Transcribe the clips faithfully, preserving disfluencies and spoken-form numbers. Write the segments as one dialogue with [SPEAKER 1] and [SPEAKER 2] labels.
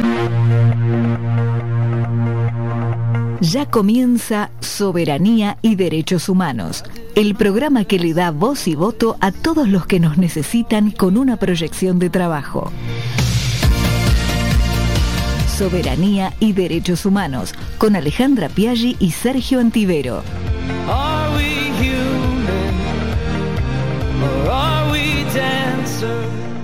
[SPEAKER 1] Ya comienza Soberanía y Derechos Humanos, el programa que le da voz y voto a todos los que nos necesitan con una proyección de trabajo. Soberanía y Derechos Humanos, con Alejandra Piaggi y Sergio Antivero.
[SPEAKER 2] Are we human or are we dancer?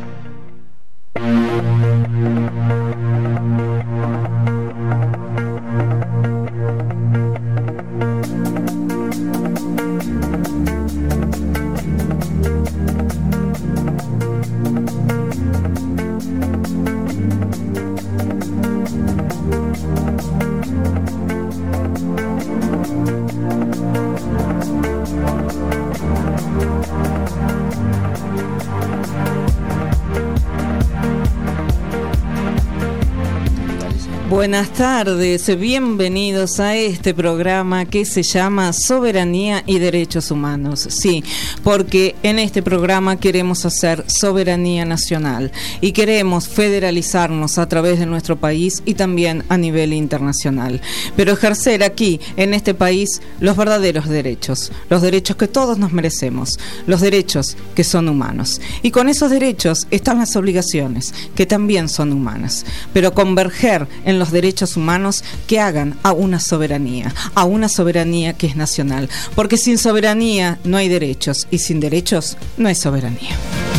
[SPEAKER 3] Buenas tardes, bienvenidos a este programa que se llama Soberanía y Derechos Humanos. Sí, porque en este programa queremos hacer soberanía nacional y queremos federalizarnos a través de nuestro país y también a nivel internacional. Pero ejercer aquí, en este país, los verdaderos derechos, los derechos que todos nos merecemos, los derechos que son humanos. Y con esos derechos están las obligaciones, que también son humanas. Pero converger en los derechos humanos que hagan a una soberanía, a una soberanía que es nacional, porque sin soberanía no hay derechos y sin derechos no hay soberanía.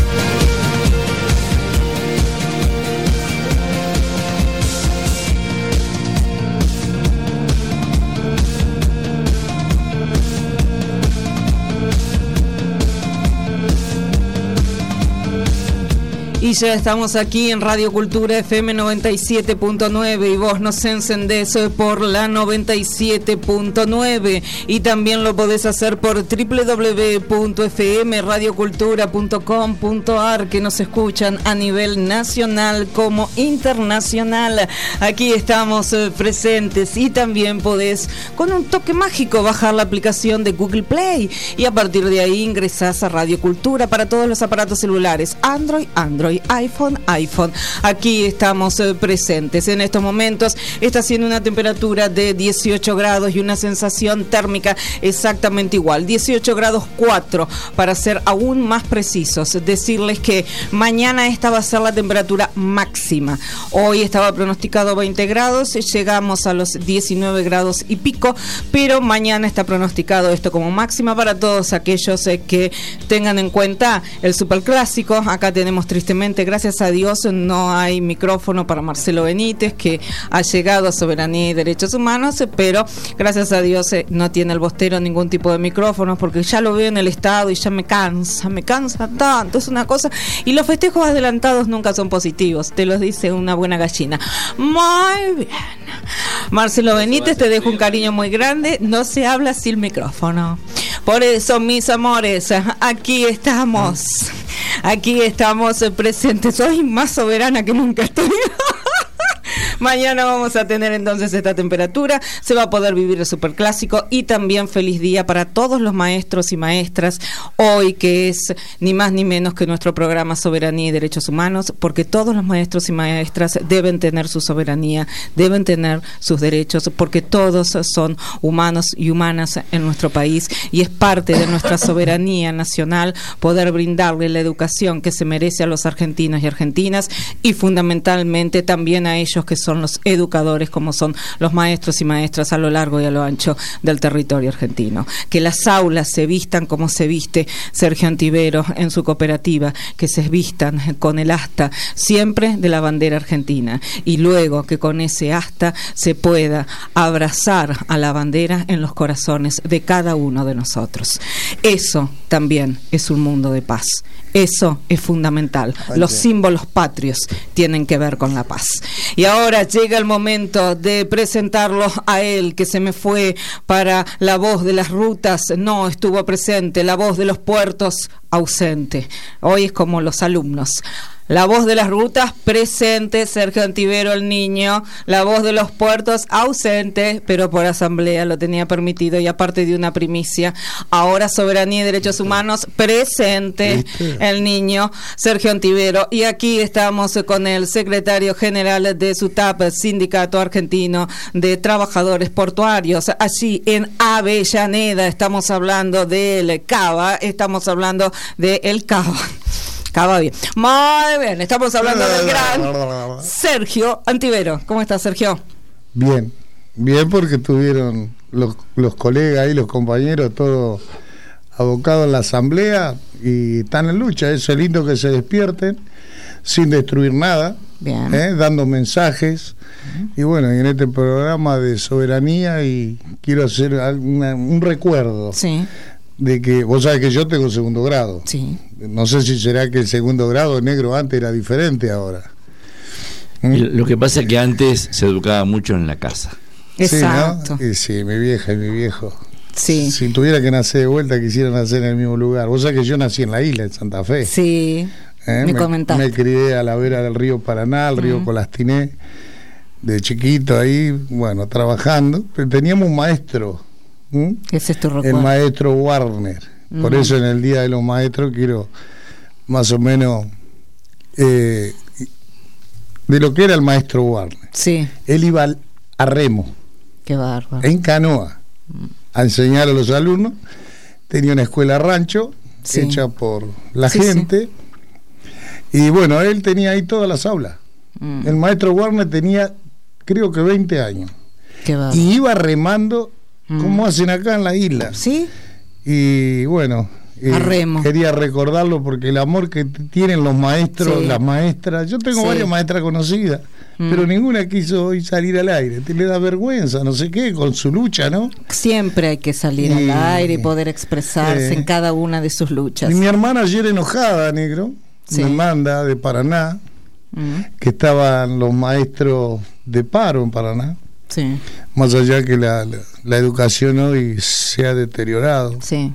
[SPEAKER 3] Y ya estamos aquí en Radio Cultura F M noventa y siete punto nueve y vos nos encendés por la noventa y siete punto nueve y también lo podés hacer por doble u doble u doble u punto f m radio cultura punto com punto a r, que nos escuchan a nivel nacional como internacional. Aquí estamos eh, presentes y también podés con un toque mágico bajar la aplicación de Google Play y a partir de ahí ingresás a Radio Cultura para todos los aparatos celulares Android, Android, iPhone, iPhone. Aquí estamos eh, presentes. En estos momentos está haciendo una temperatura de dieciocho grados y una sensación térmica exactamente igual, dieciocho grados cuatro para ser aún más precisos. Decirles que mañana esta va a ser la temperatura máxima. Hoy estaba pronosticado veinte grados, llegamos a los diecinueve grados y pico, pero mañana está pronosticado esto como máxima para todos aquellos eh, que tengan en cuenta el superclásico. Acá tenemos tristemente, gracias a Dios, no hay micrófono para Marcelo Benítez, que ha llegado a Soberanía y Derechos Humanos, pero gracias a Dios eh, no tiene el bostero ningún tipo de micrófono, porque ya lo veo en el estado y ya me cansa, me cansa tanto, es una cosa. Y los festejos adelantados nunca son positivos, te los dice una buena gallina. Muy bien. Marcelo Benítez, te dejo un cariño muy grande, no se habla sin micrófono. Por eso, mis amores, aquí estamos. Aquí estamos presentes. Soy más soberana que nunca estoy. Mañana vamos a tener entonces esta temperatura, se va a poder vivir el superclásico y también feliz día para todos los maestros y maestras hoy, que es ni más ni menos que nuestro programa Soberanía y Derechos Humanos, porque todos los maestros y maestras deben tener su soberanía, deben tener sus derechos, porque todos son humanos y humanas en nuestro país y es parte de nuestra soberanía nacional poder brindarle la educación que se merece a los argentinos y argentinas y fundamentalmente también a ellos que son los educadores, como son los maestros y maestras a lo largo y a lo ancho del territorio argentino. Que las aulas se vistan como se viste Sergio Antivero en su cooperativa, que se vistan con el asta siempre de la bandera argentina y luego que con ese asta se pueda abrazar a la bandera en los corazones de cada uno de nosotros. Eso también es un mundo de paz. Eso es fundamental. Los símbolos patrios tienen que ver con la paz. Y ahora llega el momento de presentarlo a él, que se me fue para la voz de las rutas, no estuvo presente, la voz de los puertos ausente. Hoy es como los alumnos. La voz de las rutas, presente, Sergio Antivero, el niño. La voz de los puertos, ausente, pero por asamblea lo tenía permitido y aparte de una primicia. Ahora Soberanía y Derechos Humanos, presente, el niño, Sergio Antivero. Y aquí estamos con el secretario general de SUTAP, Sindicato Argentino de Trabajadores Portuarios, allí en Avellaneda. Estamos hablando del Cava, estamos hablando del Cava. Acaba bien. Muy bien, estamos hablando del gran Sergio Antivero. ¿Cómo estás, Sergio?
[SPEAKER 4] Bien, bien porque tuvieron los, los colegas y los compañeros todos abocados en la asamblea y están en lucha. Eso es lindo que se despierten sin destruir nada, ¿eh? Dando mensajes. Uh-huh. Y bueno, y en este programa de soberanía y quiero hacer una, un recuerdo. Sí. De que, vos sabés que yo tengo segundo grado. Sí. No sé si será que el segundo grado negro antes era diferente ahora.
[SPEAKER 5] ¿Mm? Lo que pasa es que antes se educaba mucho en la casa.
[SPEAKER 3] Exacto.
[SPEAKER 4] Sí, ¿no? Y sí, mi vieja y mi viejo.
[SPEAKER 3] Sí.
[SPEAKER 4] Si tuviera que nacer de vuelta, quisiera nacer en el mismo lugar. Vos sabés que yo nací en la isla, en Santa Fe.
[SPEAKER 3] Sí.
[SPEAKER 4] ¿Eh? Me, me comentaste. Me crié a la vera del río Paraná, el río uh-huh. Colastiné, de chiquito ahí, bueno, trabajando. Pero teníamos un maestro. ¿Mm?
[SPEAKER 3] Ese es tu recuerdo.
[SPEAKER 4] El maestro Warner. Uh-huh. Por eso en el Día de los Maestros quiero más o menos eh, de lo que era el maestro Warner.
[SPEAKER 3] Sí.
[SPEAKER 4] Él iba a remo.
[SPEAKER 3] Qué bárbaro.
[SPEAKER 4] En canoa a enseñar a los alumnos. Tenía una escuela rancho, sí, hecha por la sí, gente. Sí. Y bueno, él tenía ahí todas las aulas. Mm. El maestro Warner tenía, creo que veinte años.
[SPEAKER 3] Qué bárbaro.
[SPEAKER 4] Y iba remando como hacen acá en la isla.
[SPEAKER 3] Sí.
[SPEAKER 4] Y bueno, eh, quería recordarlo porque el amor que t- tienen los maestros, sí, las maestras, yo tengo sí. varias maestras conocidas, mm. pero ninguna quiso hoy salir al aire. Te le da vergüenza, no sé qué, con su lucha, ¿no?
[SPEAKER 3] Siempre hay que salir y, al aire y poder expresarse eh, en cada una de sus luchas.
[SPEAKER 4] Y mi hermana ayer enojada, negro, sí, me manda de Paraná, mm. que estaban los maestros de paro en Paraná. Sí. Más allá que la, la, la educación hoy se ha deteriorado.
[SPEAKER 3] Sí.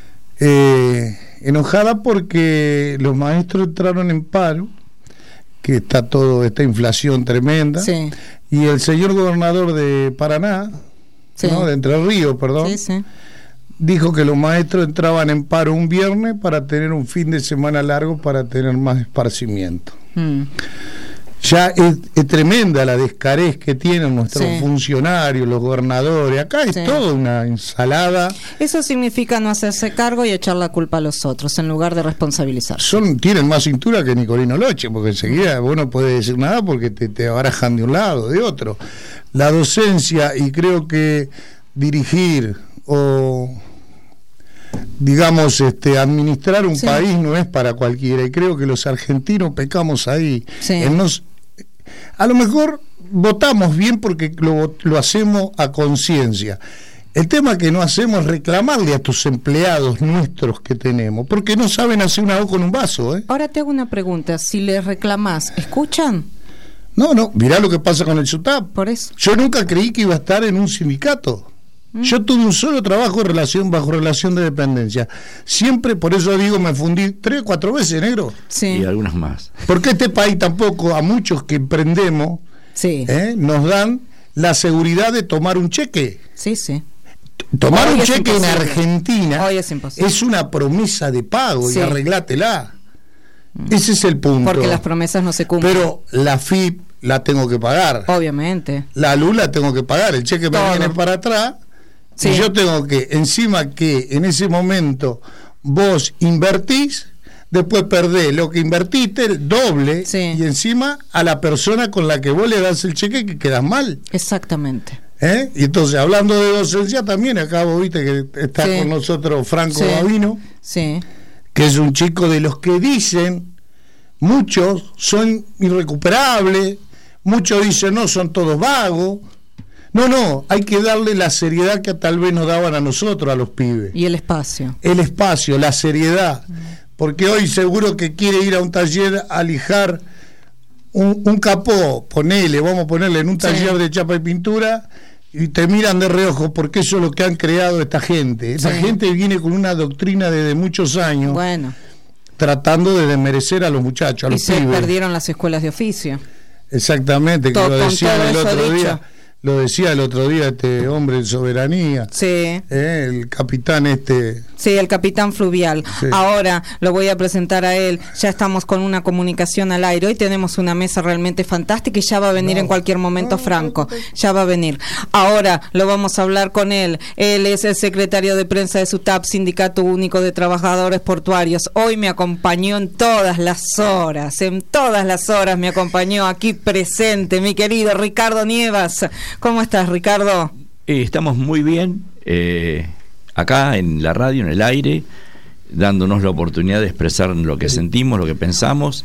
[SPEAKER 4] Eh, enojada porque los maestros entraron en paro, que está toda esta inflación tremenda. Sí. Y el señor gobernador de Paraná, sí, ¿no? de Entre Ríos, perdón, sí, sí, dijo que los maestros entraban en paro un viernes para tener un fin de semana largo, para tener más esparcimiento. Mm. Ya es, es tremenda la descarez que tienen nuestros sí. funcionarios, los gobernadores. Acá es sí. toda una ensalada.
[SPEAKER 3] Eso significa no hacerse cargo y echar la culpa a los otros, en lugar de responsabilizar.
[SPEAKER 4] Son, tienen más cintura que Nicolino Loche, porque enseguida vos no podés decir nada porque te, te barajan de un lado, de otro. La docencia, y creo que dirigir o, digamos, este, administrar un sí. país no es para cualquiera, y creo que los argentinos pecamos ahí. Sí. En nos, a lo mejor votamos bien porque lo, lo hacemos a conciencia. El tema que no hacemos es reclamarle a tus empleados nuestros que tenemos, porque no saben hacer una O con un vaso, ¿eh?
[SPEAKER 3] Ahora te hago una pregunta, si les reclamás, ¿escuchan?
[SPEAKER 4] No, no, mirá lo que pasa con el SUTAP.
[SPEAKER 3] Por eso.
[SPEAKER 4] Yo nunca creí que iba a estar en un sindicato. Yo tuve un solo trabajo en relación, bajo relación de dependencia. Siempre, por eso digo, me fundí tres o cuatro veces, negro.
[SPEAKER 5] Sí. Y algunas más.
[SPEAKER 4] Porque este país tampoco, a muchos que emprendemos, sí. ¿eh? nos dan la seguridad de tomar un cheque.
[SPEAKER 3] Sí, sí.
[SPEAKER 4] Tomar Hoy un cheque imposible. En Argentina
[SPEAKER 3] Hoy es,
[SPEAKER 4] es una promesa de pago, sí, y arreglátela. Mm. Ese es el punto.
[SPEAKER 3] Porque las promesas no se cumplen.
[SPEAKER 4] Pero la F I P la tengo que pagar.
[SPEAKER 3] Obviamente.
[SPEAKER 4] La luz la tengo que pagar. El cheque Todo. me viene para atrás. Sí. Y yo tengo que, encima que en ese momento vos invertís, después perdés lo que invertiste, el doble, sí, y encima a la persona con la que vos le das el cheque que quedas mal.
[SPEAKER 3] Exactamente.
[SPEAKER 4] ¿Eh? Y entonces, hablando de docencia, también acá vos viste que está sí. con nosotros Franco sí. Gavino,
[SPEAKER 3] sí.
[SPEAKER 4] que es un chico de los que dicen, muchos son irrecuperables, muchos dicen no, son todos vagos. No, no, hay que darle la seriedad que tal vez nos daban a nosotros, a los pibes.
[SPEAKER 3] Y el espacio.
[SPEAKER 4] El espacio, la seriedad. Porque hoy seguro que quiere ir a un taller a lijar un, un capó, ponele, vamos a ponerle en un taller sí. de chapa y pintura, y te miran de reojo porque eso es lo que han creado esta gente. Esta sí. gente viene con una doctrina desde muchos años.
[SPEAKER 3] Bueno.
[SPEAKER 4] tratando de desmerecer a los muchachos, a los
[SPEAKER 3] y se
[SPEAKER 4] pibes.
[SPEAKER 3] Perdieron las escuelas de oficio.
[SPEAKER 4] Exactamente, que
[SPEAKER 3] todo,
[SPEAKER 4] lo decía el otro
[SPEAKER 3] dicho.
[SPEAKER 4] día. Lo decía el otro día este hombre de Soberanía.
[SPEAKER 3] Sí.
[SPEAKER 4] Eh, el capitán este.
[SPEAKER 3] Sí, el capitán Fluvial. Sí. Ahora lo voy a presentar a él. Ya estamos con una comunicación al aire. Hoy tenemos una mesa realmente fantástica y ya va a venir no, en cualquier momento no, Franco. No, no, no. Ya va a venir. Ahora lo vamos a hablar con él. Él es el secretario de prensa de SUTAP, Sindicato Único de Trabajadores Portuarios. Hoy me acompañó en todas las horas. En todas las horas me acompañó aquí presente mi querido Ricardo Nievas. ¿Cómo estás, Ricardo?
[SPEAKER 5] Eh, estamos muy bien, eh, acá en la radio, en el aire, dándonos la oportunidad de expresar lo que sentimos, lo que pensamos,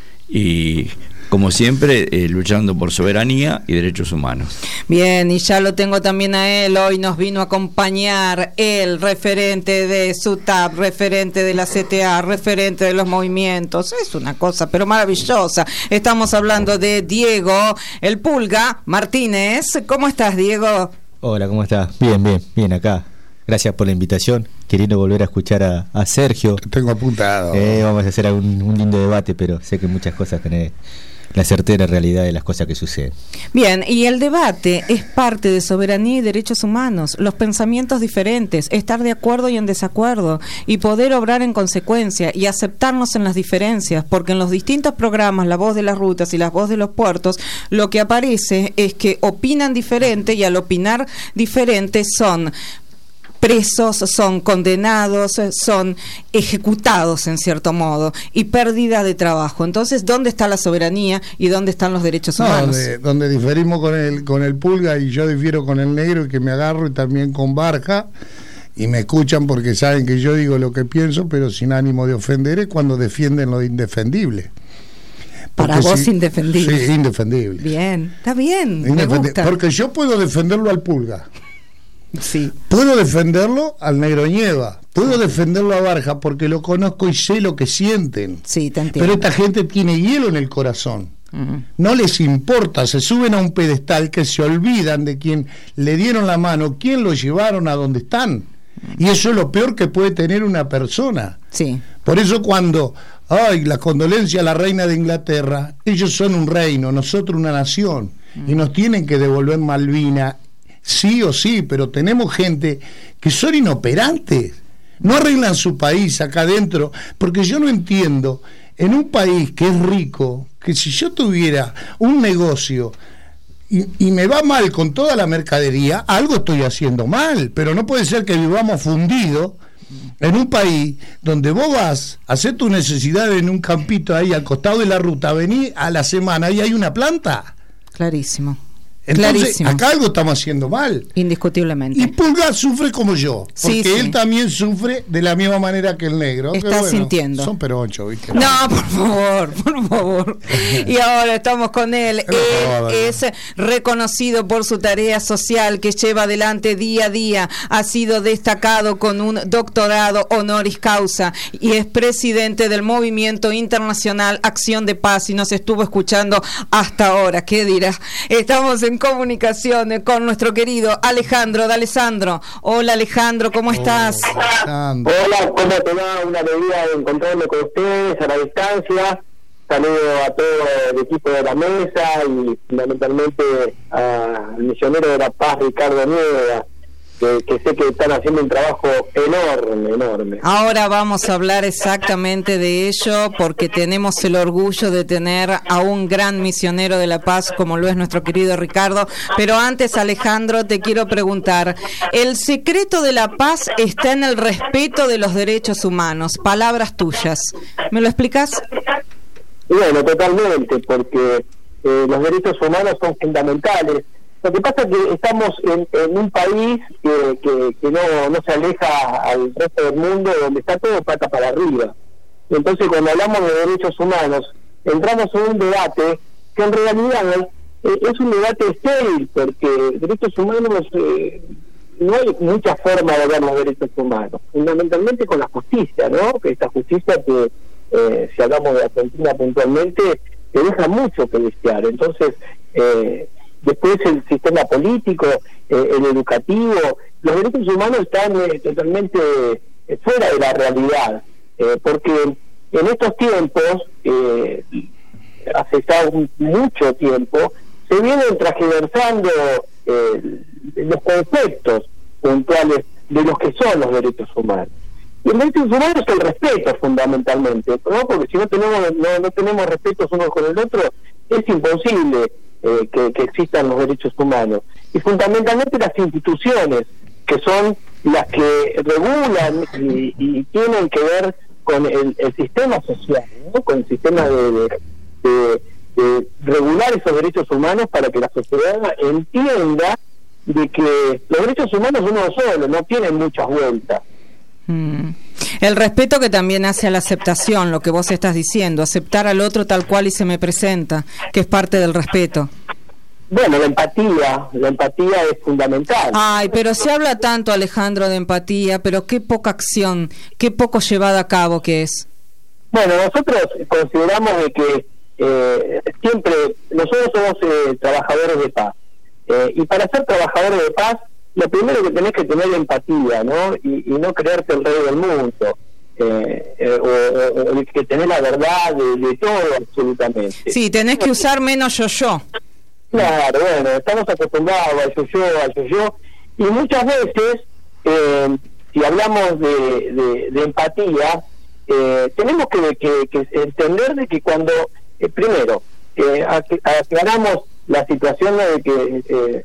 [SPEAKER 5] y como siempre, eh, luchando por soberanía y derechos humanos.
[SPEAKER 3] Bien, y ya lo tengo también a él. Hoy nos vino a acompañar el referente de SUTAP, referente de la C T A, referente de los movimientos. Es una cosa, pero maravillosa. Estamos hablando de Diego, el Pulga Martínez. ¿Cómo estás, Diego?
[SPEAKER 6] Hola, ¿cómo estás? Bien, bien, bien acá. Gracias por la invitación. Queriendo volver a escuchar a, a Sergio.
[SPEAKER 4] Tengo apuntado.
[SPEAKER 6] Eh, vamos a hacer un, un lindo debate, pero sé que muchas cosas tenés la certera realidad de las cosas que suceden.
[SPEAKER 3] Bien, y el debate es parte de soberanía y derechos humanos, los pensamientos diferentes, estar de acuerdo y en desacuerdo, y poder obrar en consecuencia y aceptarnos en las diferencias, porque en los distintos programas, La Voz de las Rutas y La Voz de los Puertos, lo que aparece es que opinan diferente, y al opinar diferente son presos, son condenados, son ejecutados en cierto modo, y pérdida de trabajo. Entonces, ¿dónde está la soberanía y dónde están los derechos
[SPEAKER 4] no,
[SPEAKER 3] humanos?
[SPEAKER 4] Donde, donde diferimos con el, con el Pulga, y yo difiero con el Negro, y que me agarro, y también con Barja, y me escuchan porque saben que yo digo lo que pienso, pero sin ánimo de ofender, es cuando defienden lo indefendible.
[SPEAKER 3] Para vos, si, indefendible.
[SPEAKER 4] Sí, indefendible.
[SPEAKER 3] Bien, está bien, me gusta.
[SPEAKER 4] Porque yo puedo defenderlo al Pulga.
[SPEAKER 3] Sí.
[SPEAKER 4] Puedo defenderlo al Negro Nieva, puedo defenderlo a Barja, porque lo conozco y sé lo que sienten.
[SPEAKER 3] Sí, te entiendo.
[SPEAKER 4] Pero esta gente tiene hielo en el corazón. Uh-huh. No les importa, se suben a un pedestal que se olvidan de quien le dieron la mano, quién lo llevaron a donde están. Uh-huh. Y eso es lo peor que puede tener una persona.
[SPEAKER 3] Sí.
[SPEAKER 4] Por eso cuando, ay, la condolencia a la reina de Inglaterra, ellos son un reino, nosotros una nación, uh-huh. y nos tienen que devolver Malvinas. Sí o sí, pero tenemos gente que son inoperantes, no arreglan su país acá adentro, porque yo no entiendo, en un país que es rico, que si yo tuviera un negocio y, y me va mal con toda la mercadería, algo estoy haciendo mal, pero no puede ser que vivamos fundidos en un país donde vos vas a hacer tu necesidad en un campito ahí al costado de la ruta, venís a la semana y hay una planta.
[SPEAKER 3] Clarísimo.
[SPEAKER 4] Entonces,
[SPEAKER 3] Clarísimo.
[SPEAKER 4] Acá algo estamos haciendo mal.
[SPEAKER 3] Indiscutiblemente.
[SPEAKER 4] Y Pulga sufre como yo, porque
[SPEAKER 3] sí, sí.
[SPEAKER 4] él también sufre de la misma manera que el Negro.
[SPEAKER 3] Está
[SPEAKER 4] bueno,
[SPEAKER 3] sintiendo.
[SPEAKER 4] Son peronchos, ¿viste?
[SPEAKER 3] No, por favor, por favor. Y ahora estamos con él. Él es reconocido por su tarea social que lleva adelante día a día. Ha sido destacado con un doctorado honoris causa y es presidente del Movimiento Internacional Acción de Paz, y nos estuvo escuchando hasta ahora. ¿Qué dirás? Estamos en comunicación con nuestro querido Alejandro D'Alessandro. Hola, Alejandro, ¿cómo oh, estás?
[SPEAKER 7] Alejandro. Hola, ¿cómo te va? Una alegría de encontrarme con ustedes a la distancia. Saludo a todo el equipo de la mesa y fundamentalmente al misionero de la paz, Ricardo Nieva, que, que sé que están haciendo un trabajo enorme, enorme.
[SPEAKER 3] Ahora vamos a hablar exactamente de ello, porque tenemos el orgullo de tener a un gran misionero de la paz como lo es nuestro querido Ricardo. Pero antes, Alejandro, te quiero preguntar, el secreto de la paz está en el respeto de los derechos humanos. Palabras tuyas. ¿Me lo explicas?
[SPEAKER 7] Bueno, totalmente, porque eh, los derechos humanos son fundamentales. Lo que pasa es que estamos en, en un país que, que, que no, no se aleja al resto del mundo, donde está todo pata para arriba. Entonces, cuando hablamos de derechos humanos, entramos en un debate que en realidad eh, es un debate estéril, porque derechos humanos, eh, no hay mucha forma de ver los derechos humanos, fundamentalmente con la justicia, ¿no? Que esta justicia que, eh, si hablamos de Argentina puntualmente, te deja mucho que desear. Entonces, eh, después el sistema político, eh, el educativo, los derechos humanos están eh, totalmente eh, fuera de la realidad, eh, porque en estos tiempos, eh, hace ya un, mucho tiempo, se vienen transversando eh, los conceptos puntuales de los que son los derechos humanos. Y el derecho humano es el respeto, fundamentalmente, ¿no? Porque si no tenemos no, no tenemos respeto unos con el otro, es imposible eh, que, que existan los derechos humanos. Y fundamentalmente las instituciones, que son las que regulan y, y tienen que ver con el, el sistema social, ¿no? Con el sistema de, de, de, de regular esos derechos humanos para que la sociedad entienda de que los derechos humanos uno solo, no tienen muchas vueltas.
[SPEAKER 3] Mm. El respeto que también hace a la aceptación, lo que vos estás diciendo, aceptar al otro tal cual y se me presenta, que es parte del respeto.
[SPEAKER 7] Bueno, la empatía, la empatía es fundamental.
[SPEAKER 3] Ay, pero se habla tanto, Alejandro, de empatía, pero qué poca acción, qué poco llevada a cabo que es.
[SPEAKER 7] Bueno, nosotros consideramos de que eh, siempre, nosotros somos eh, trabajadores de paz, eh, y para ser trabajadores de paz, lo primero que tenés que tener empatía, ¿no? Y, y no creerte el rey del mundo, eh, eh, o, o, o que tenés la verdad de, de todo, absolutamente.
[SPEAKER 3] Sí, tenés que usar menos yo-yo.
[SPEAKER 7] Claro, bueno, estamos acostumbrados al yo-yo, al yo-yo, y muchas veces, eh, si hablamos de, de, de empatía, eh, tenemos que, que, que entender de que cuando, eh, primero, eh, aclaramos la situación de que eh,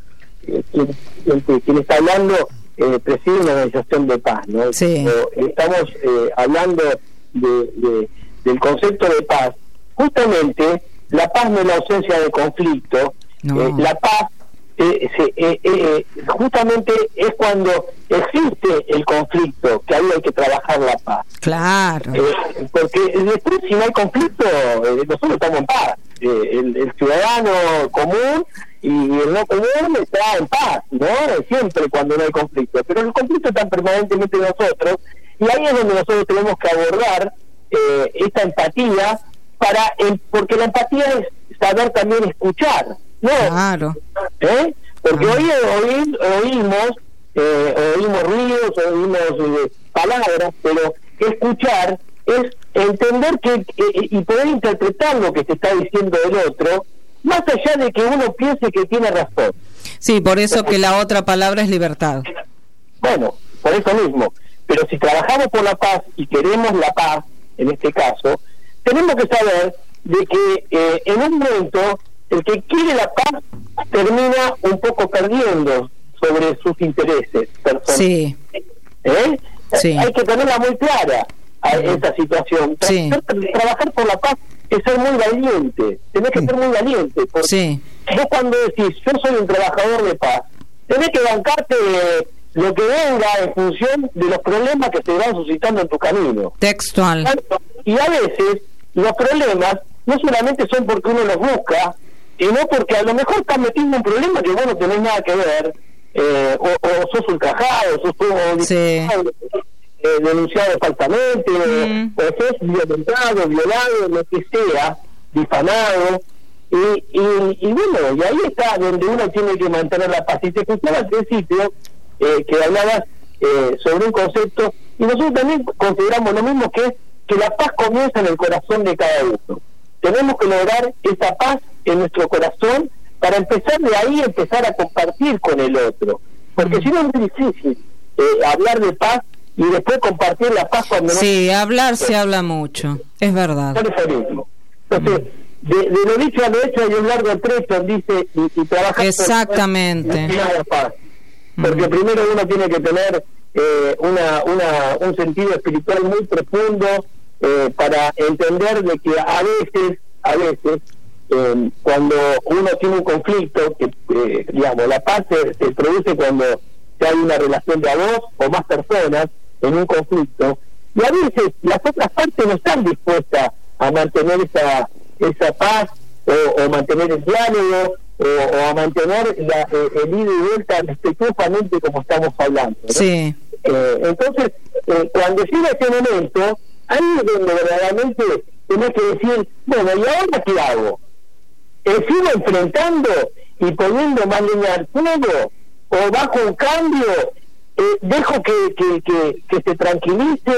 [SPEAKER 7] quien, quien está hablando eh, preside una organización de paz, ¿no?
[SPEAKER 3] Sí.
[SPEAKER 7] Estamos eh, hablando de, de, del concepto de paz. Justamente, la paz no es la ausencia de conflicto. No. Eh, la paz eh, se, eh, eh, justamente es cuando existe el conflicto que ahí hay que trabajar la paz.
[SPEAKER 3] Claro.
[SPEAKER 7] Eh, porque después, si no hay conflicto, eh, nosotros estamos en paz. Eh, el, el ciudadano común y el no común está en paz, ¿no? Siempre cuando no hay conflicto. Pero el conflicto está permanentemente en nosotros, y ahí es donde nosotros tenemos que abordar eh, esta empatía, para eh, porque la empatía es saber también escuchar. No,
[SPEAKER 3] claro.
[SPEAKER 7] ¿Eh? Porque
[SPEAKER 3] ah.
[SPEAKER 7] hoy, hoy oímos eh, oímos ruidos, oímos eh, palabras, pero escuchar es entender que eh, y poder interpretar lo que se está diciendo del otro, más allá de que uno piense que tiene razón.
[SPEAKER 3] Sí, por eso que la otra palabra es libertad.
[SPEAKER 7] Bueno, por eso mismo. Pero si trabajamos por la paz y queremos la paz, en este caso, tenemos que saber de que eh, en un momento el que quiere la paz termina un poco perdiendo sobre sus intereses personales.
[SPEAKER 3] Sí.
[SPEAKER 7] ¿Eh?
[SPEAKER 3] Sí.
[SPEAKER 7] Hay que tenerla muy clara a sí. esa situación.
[SPEAKER 3] Sí.
[SPEAKER 7] Trabajar por la paz es ser muy valiente. Tenés que sí. ser muy valiente. Porque
[SPEAKER 3] sí.
[SPEAKER 7] vos cuando decís, yo soy un trabajador de paz, tenés que bancarte lo que venga en función de los problemas que se van suscitando en tu camino.
[SPEAKER 3] Textual.
[SPEAKER 7] Y a veces los problemas no solamente son porque uno los busca, sino porque a lo mejor estás metido en un problema que vos no tenés nada que ver, eh, o, o sos ultrajado, sos o,
[SPEAKER 3] sí.
[SPEAKER 7] eh, denunciado falsamente, mm. o sos violentado, violado, lo que sea, difamado, y, y, y bueno, y ahí está donde uno tiene que mantener la paz. Y te escuchaba al principio eh, que hablabas eh, sobre un concepto, y nosotros también consideramos lo mismo, que es que la paz comienza en el corazón de cada uno. Tenemos que lograr esa paz en nuestro corazón para empezar de ahí, empezar a compartir con el otro. Porque mm. si no es muy difícil eh, hablar de paz y después compartir la paz cuando no...
[SPEAKER 3] Sí, hablar se habla mucho, es verdad.
[SPEAKER 7] Por eso mismo. Entonces, mm. de, de lo dicho a lo hecho hay un largo trecho, dice, y, y trabajar...
[SPEAKER 3] Exactamente.
[SPEAKER 7] Por paz. Porque mm. primero uno tiene que tener eh, una, una, un sentido espiritual muy profundo, Eh, para entender de que a veces, a veces, eh, cuando uno tiene un conflicto, que eh, digamos, la paz se, se produce cuando hay una relación de a dos o más personas en un conflicto, y a veces las otras partes no están dispuestas a mantener esa esa paz, o, o mantener el diálogo, o, o a mantener la, eh, el ida y vuelta respetuosamente como estamos hablando, ¿no?
[SPEAKER 3] Sí.
[SPEAKER 7] Eh, entonces, eh, cuando llega ese momento, ahí es donde verdaderamente tenés que decir, bueno, ¿y ahora qué hago? ¿Eh, ¿Sigo enfrentando y poniendo más leña al fuego? ¿O bajo un cambio? Eh, ¿Dejo que, que, que, que se tranquilice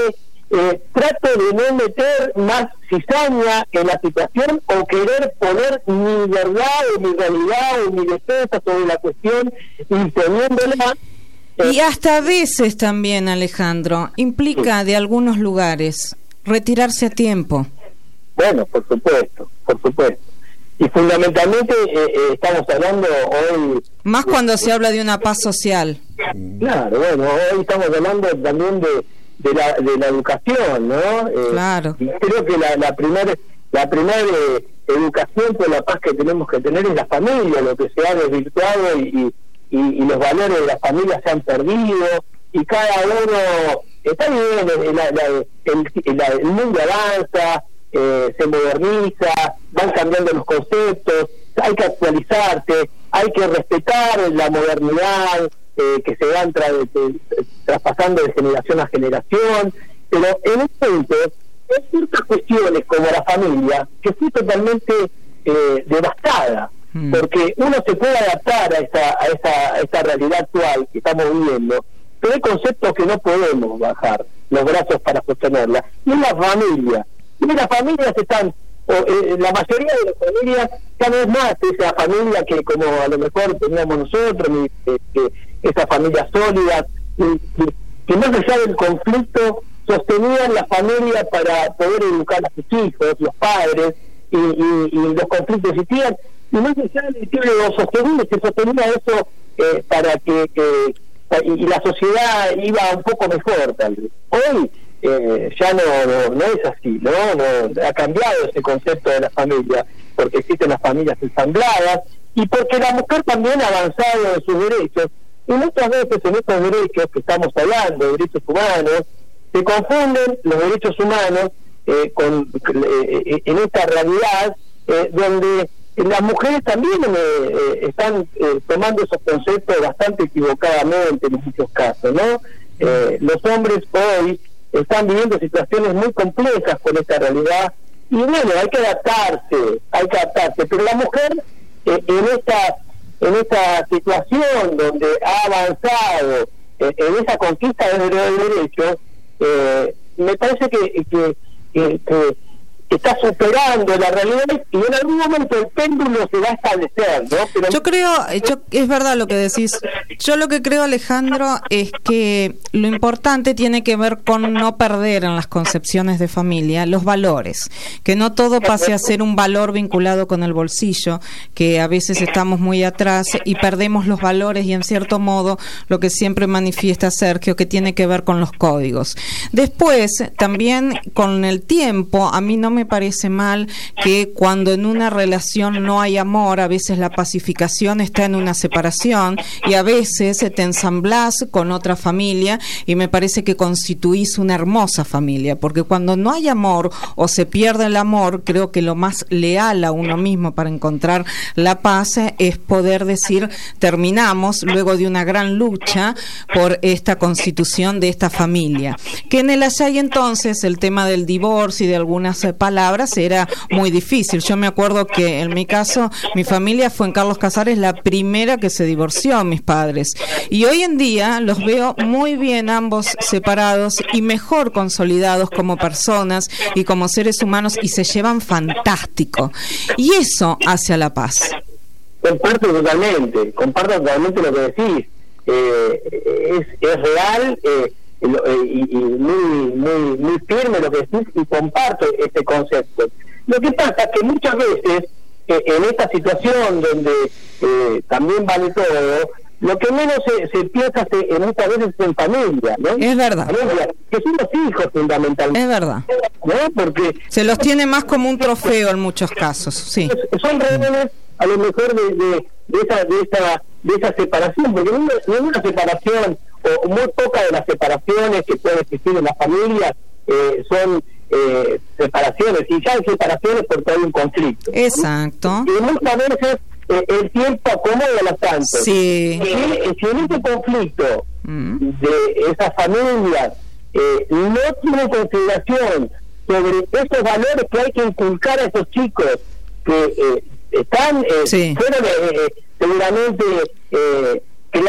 [SPEAKER 7] eh, trato de no meter más cizaña en la situación o querer poner mi verdad o mi realidad o mi defensa sobre la cuestión imponiéndola.
[SPEAKER 3] Y hasta a veces también, Alejandro, implica de algunos lugares retirarse a tiempo.
[SPEAKER 7] Bueno, por supuesto, por supuesto. Y fundamentalmente eh, eh, estamos hablando hoy...
[SPEAKER 3] Más cuando se habla de una paz social.
[SPEAKER 7] Claro, bueno, hoy estamos hablando también de, de, la, de la educación, ¿no? Eh,
[SPEAKER 3] claro.
[SPEAKER 7] Y creo que la, la primera la primera eh, educación por la paz que tenemos que tener es la familia, lo que se ha desvirtuado y, y, y los valores de la familia se han perdido, y cada uno... Está bien, la, la, el, la, el mundo avanza, eh, se moderniza, van cambiando los conceptos, hay que actualizarse, hay que respetar la modernidad eh, que se van tra tra traspasando de generación a generación, pero en este punto hay ciertas cuestiones como la familia que fue totalmente eh, devastada, mm. porque uno se puede adaptar a esa, a, esa, a esa realidad actual que estamos viviendo, pero hay conceptos que no podemos bajar los brazos para sostenerla, y es la familia. Y las familias están, o, eh, la mayoría de las familias, cada vez más, esa familia que como a lo mejor teníamos nosotros, eh, eh, esa familia sólida, eh, que, que más allá del conflicto, sostenían la familia para poder educar a sus hijos, los padres, y, y, y los conflictos existían, y más allá del lo sostenible, se sostenía eso eh, para que, que y la sociedad iba un poco mejor tal vez. Hoy eh, ya no, no no es así, ¿no? no ha cambiado ese concepto de la familia, porque existen las familias ensambladas y porque la mujer también ha avanzado en sus derechos, y muchas veces en estos derechos que estamos hablando, derechos humanos, se confunden los derechos humanos eh, con eh, en esta realidad eh, donde las mujeres también eh, están eh, tomando esos conceptos bastante equivocadamente en muchos casos, ¿no? Eh, los hombres hoy están viviendo situaciones muy complejas con esta realidad, y bueno, hay que adaptarse, hay que adaptarse, pero la mujer eh, en esta en esta situación donde ha avanzado eh, en esa conquista de los derechos, eh, me parece que, que, que, que está superando la realidad, y en algún momento el péndulo se va a establecer, ¿no? Pero
[SPEAKER 3] yo creo, yo, es verdad lo que decís. Yo lo que creo, Alejandro, es que lo importante tiene que ver con no perder en las concepciones de familia los valores, que no todo pase a ser un valor vinculado con el bolsillo, que a veces estamos muy atrás y perdemos los valores, y en cierto modo lo que siempre manifiesta Sergio, que tiene que ver con los códigos. Después, también con el tiempo, a mí no me me parece mal que cuando en una relación no hay amor, a veces la pacificación está en una separación, y a veces te ensamblás con otra familia y me parece que constituís una hermosa familia, porque cuando no hay amor o se pierde el amor, creo que lo más leal a uno mismo para encontrar la paz es poder decir terminamos, luego de una gran lucha por esta constitución de esta familia. Que en el Ayay entonces el tema del divorcio y de algunas palabras era muy difícil. Yo me acuerdo que en mi caso, mi familia fue en Carlos Casares la primera que se divorció, mis padres. Y hoy en día los veo muy bien ambos separados y mejor consolidados como personas y como seres humanos, y se llevan fantástico. Y eso hace a la paz.
[SPEAKER 7] Comparto totalmente, comparto totalmente lo que decís. Eh, es, es real eh, y, y muy, muy, muy firme lo que decís, y comparto este concepto. Lo que pasa es que muchas veces eh, en esta situación donde eh, también vale todo, lo que menos se, se piensa se, en muchas veces en familia, ¿no?
[SPEAKER 3] Es verdad.
[SPEAKER 7] Familia, que son los hijos fundamentalmente.
[SPEAKER 3] Es verdad.
[SPEAKER 7] ¿No? Porque
[SPEAKER 3] se los tiene más como un trofeo en muchos casos, sí.
[SPEAKER 7] Son rehenes a lo mejor de, de, de esa de esa de esa separación, porque no es una separación, o muy pocas de las separaciones que pueden existir en las familias eh, son eh, separaciones, y ya hay separaciones porque hay un conflicto.
[SPEAKER 3] Exacto.
[SPEAKER 7] Y muchas veces eh, el tiempo acomoda las tantas.
[SPEAKER 3] Sí.
[SPEAKER 7] Si, si en este conflicto mm. de esas familias eh, no tiene consideración sobre esos valores que hay que inculcar a esos chicos que eh, están, eh,
[SPEAKER 3] sí.
[SPEAKER 7] fueron eh, seguramente eh, criados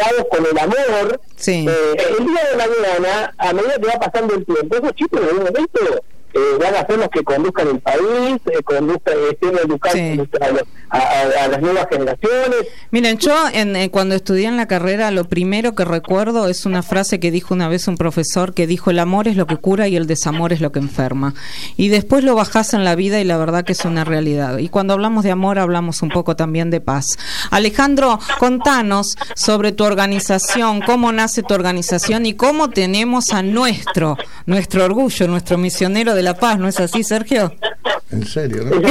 [SPEAKER 7] criados con el amor,
[SPEAKER 3] sí.
[SPEAKER 7] eh, el día de mañana, a medida que va pasando el tiempo, esos chicos en algún momento eh, van a ser los que conduzcan el país, eh, conduzcan, estén educando sí. a, los, a, a, a las nuevas generaciones.
[SPEAKER 3] Miren, yo en, eh, cuando estudié en la carrera, lo primero que recuerdo es una frase que dijo una vez un profesor, que dijo: el amor es lo que cura y el desamor es lo que enferma. Y después lo bajás en la vida y la verdad que es una realidad. Y cuando hablamos de amor, hablamos un poco también de paz. Alejandro, contanos sobre tu organización, cómo nace tu organización y cómo tenemos a nuestro, nuestro orgullo, nuestro misionero de la paz, ¿no es así, Sergio?
[SPEAKER 4] En serio, ¿no?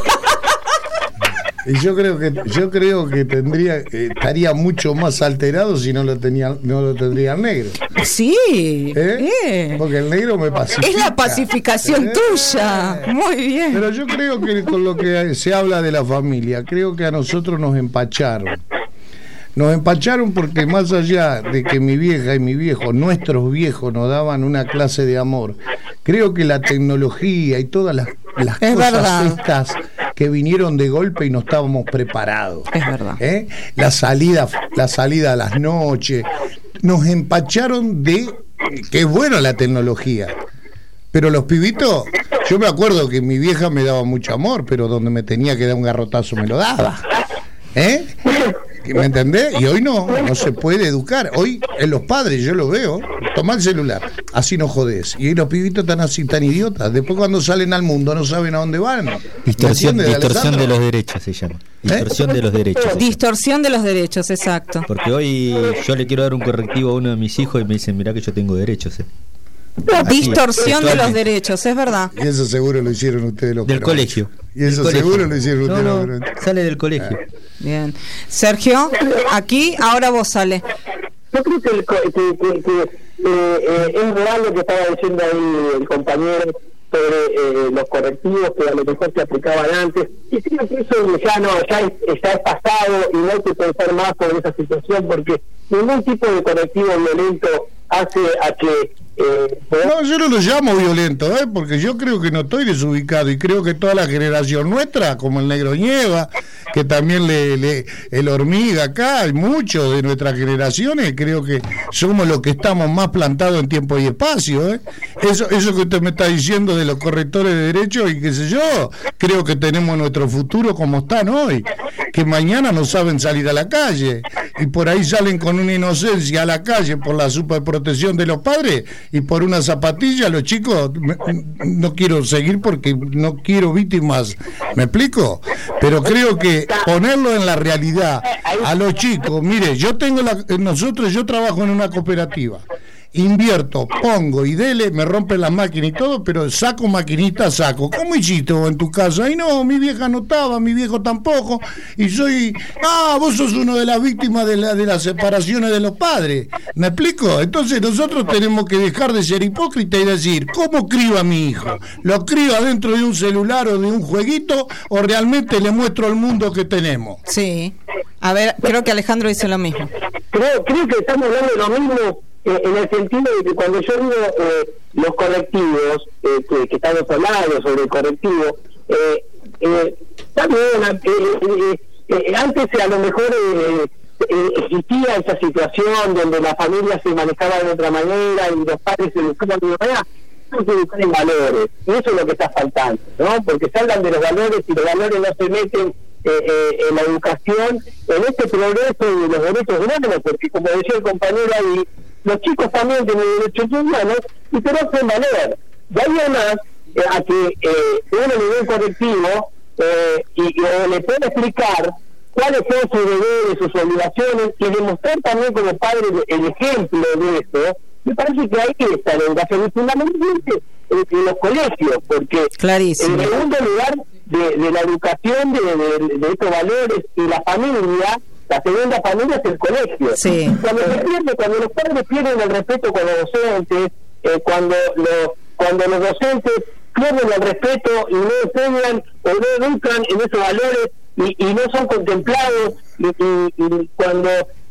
[SPEAKER 4] Y yo creo que yo creo que tendría eh, estaría mucho más alterado si no lo tenía no lo tendría el negro.
[SPEAKER 3] Sí,
[SPEAKER 4] ¿Eh? Eh. Porque el negro me pacifica.
[SPEAKER 3] Es la pacificación eh. tuya. Muy bien.
[SPEAKER 4] Pero yo creo que con lo que se habla de la familia, creo que a nosotros nos empacharon. Nos empacharon porque más allá de que mi vieja y mi viejo, nuestros viejos, nos daban una clase de amor, creo que la tecnología y todas las, las cosas
[SPEAKER 3] verdad.
[SPEAKER 4] estas que vinieron de golpe y no estábamos preparados.
[SPEAKER 3] Es verdad.
[SPEAKER 4] ¿Eh? La salida, la salida a las noches, nos empacharon de que es bueno la tecnología. Pero los pibitos, yo me acuerdo que mi vieja me daba mucho amor, pero donde me tenía que dar un garrotazo me lo daba. ¿Eh? ¿Me entendés? Y hoy no, no se puede educar. Hoy en los padres, yo lo veo, toma el celular, así no jodés. Y los pibitos están así, tan idiotas. Después cuando salen al mundo no saben a dónde van.
[SPEAKER 6] Distorsión, distorsión de los derechos se llama. Distorsión ¿Eh? de los derechos.
[SPEAKER 3] Distorsión de los derechos, exacto.
[SPEAKER 6] Porque hoy yo le quiero dar un correctivo a uno de mis hijos y me dicen, mirá que yo tengo derechos, ¿eh?
[SPEAKER 3] Distorsión de los derechos, es verdad.
[SPEAKER 4] Y eso seguro lo hicieron ustedes los
[SPEAKER 6] del colegio.
[SPEAKER 4] Y eso
[SPEAKER 6] del
[SPEAKER 4] seguro
[SPEAKER 6] colegio.
[SPEAKER 4] lo hicieron ustedes
[SPEAKER 6] no,
[SPEAKER 4] los
[SPEAKER 6] no, sale del colegio.
[SPEAKER 4] Ah.
[SPEAKER 3] Bien. Sergio, aquí, ahora vos sale.
[SPEAKER 7] Yo creo que, el, que, que, que eh, eh, es real lo que estaba diciendo ahí el compañero sobre eh, los correctivos que a lo mejor se aplicaban antes, y creo que eso ya no, ya es, ya es pasado y no hay que pensar más sobre esa situación, porque ningún tipo de correctivo violento hace a que Eh,
[SPEAKER 4] no, yo no lo llamo violento, ¿eh? Porque yo creo que no estoy desubicado y creo que toda la generación nuestra, como el Negro Nieva, que también le, le el Hormiga acá, hay muchos de nuestras generaciones, creo que somos los que estamos más plantados en tiempo y espacio, ¿eh? Eso, eso que usted me está diciendo de los correctores de derechos y qué sé yo, creo que tenemos nuestro futuro como están hoy, que mañana no saben salir a la calle y por ahí salen con una inocencia a la calle por la superprotección de los padres y por una zapatilla los chicos, no quiero seguir porque no quiero víctimas, ¿me explico? Pero creo que ponerlo en la realidad a los chicos, mire, yo tengo la, nosotros, yo trabajo en una cooperativa, invierto, pongo y dele, me rompen las máquinas y todo, pero saco maquinita, saco. ¿Cómo hiciste vos en tu casa? Y no, mi vieja no estaba, mi viejo tampoco, y soy, ah, vos sos uno de las víctimas de, la, de las separaciones de los padres, ¿me explico? Entonces nosotros tenemos que dejar de ser hipócritas y decir, ¿cómo crío a mi hijo? ¿Lo crío adentro de un celular o de un jueguito o realmente le muestro al mundo que tenemos?
[SPEAKER 3] Sí, a ver, creo que Alejandro dice lo mismo.
[SPEAKER 7] Creo, creo que estamos hablando de lo mismo, eh, en el sentido de que cuando yo digo eh, los correctivos, eh, que, que estamos hablando sobre el correctivo, eh, eh, también eh, eh, eh, antes a lo mejor eh, eh, existía esa situación donde la familia se manejaba de otra manera y los padres se educaban de otra manera. No se educan en valores, y eso es lo que está faltando, ¿no? Porque se hablan de los valores y los valores no se meten Eh, eh, en la educación, en este progreso de los derechos humanos, porque como decía el compañero ahí, los chicos también tienen derechos humanos y se los hacen valer. De ahí además eh, a que eh, uno le dé un correctivo eh, y, y eh, le puede explicar cuáles son sus deberes, sus obligaciones, y demostrar también como padre el ejemplo de eso. Me parece que ahí está la educación, y fundamentalmente en, en los colegios, porque
[SPEAKER 3] Clarísimo.
[SPEAKER 7] en segundo lugar de, de la educación de, de, de estos valores y la familia, la segunda familia es el colegio.
[SPEAKER 3] Sí.
[SPEAKER 7] Cuando se pierde, cuando los padres pierden el respeto con los docentes, eh, cuando los cuando los docentes pierden el respeto y no enseñan o no educan en esos valores y, y no son contemplados, y, y, y cuando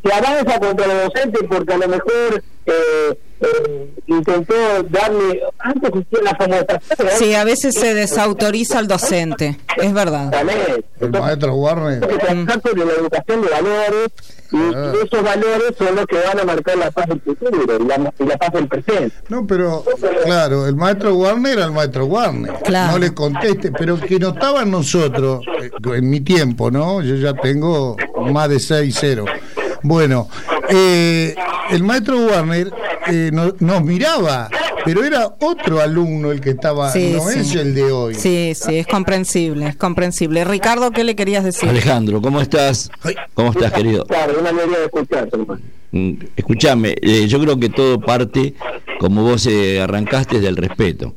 [SPEAKER 7] se avanza contra los docentes porque a lo mejor eh, eh, intentó darle, antes existía la famosa,
[SPEAKER 3] sí, a veces se desautoriza al docente, es verdad.
[SPEAKER 4] El maestro Warner
[SPEAKER 7] que trabajar con la educación de valores, y,
[SPEAKER 4] ah.
[SPEAKER 7] y esos valores son los que van a marcar la paz del futuro y la, y la paz del presente.
[SPEAKER 4] No, pero claro, el maestro Warner era el maestro Warner,
[SPEAKER 3] claro.
[SPEAKER 4] No le conteste, pero que notaban nosotros eh, en mi tiempo, ¿no? Yo ya tengo más de seis cero. Bueno, eh, el maestro Warner eh, no, nos miraba, pero era otro alumno el que estaba,
[SPEAKER 3] sí,
[SPEAKER 4] no
[SPEAKER 3] sí.
[SPEAKER 4] es el de hoy.
[SPEAKER 3] Sí, sí, es comprensible, es comprensible. Ricardo, ¿qué le querías decir?
[SPEAKER 5] Alejandro, ¿cómo estás? ¿Cómo estás, querido?
[SPEAKER 7] Claro, una alegría de escucharte, hermano.
[SPEAKER 5] Escuchame, eh, yo creo que todo parte, como vos eh, arrancaste, del respeto.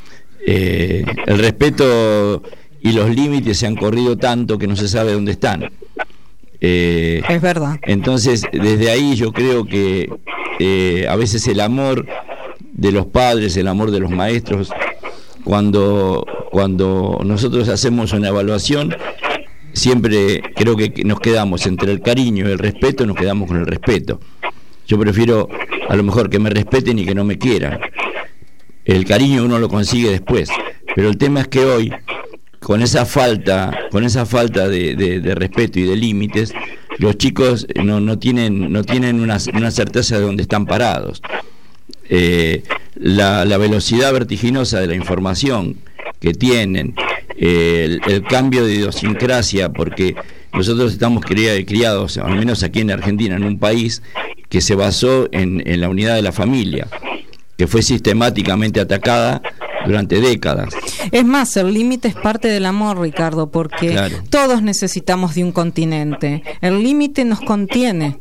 [SPEAKER 5] Eh, el respeto y los límites se han corrido tanto que no se sabe dónde están. Eh,
[SPEAKER 3] es verdad.
[SPEAKER 5] Entonces, desde ahí yo creo que eh, a veces el amor de los padres, el amor de los maestros, cuando, cuando nosotros hacemos una evaluación, siempre creo que nos quedamos entre el cariño y el respeto, nos quedamos con el respeto. Yo prefiero a lo mejor que me respeten y que no me quieran. El cariño uno lo consigue después, pero el tema es que hoy, con esa falta, con esa falta de, de, de respeto y de límites, los chicos no, no tienen, no tienen una, una certeza de dónde están parados. Eh, la, la velocidad vertiginosa de la información que tienen, eh, el, el cambio de idiosincrasia, porque nosotros estamos criados, al menos aquí en Argentina, en un país que se basó en, en la unidad de la familia, que fue sistemáticamente atacada durante décadas.
[SPEAKER 3] Es más, el límite es parte del amor, Ricardo, porque claro. todos necesitamos de un continente. El límite nos contiene.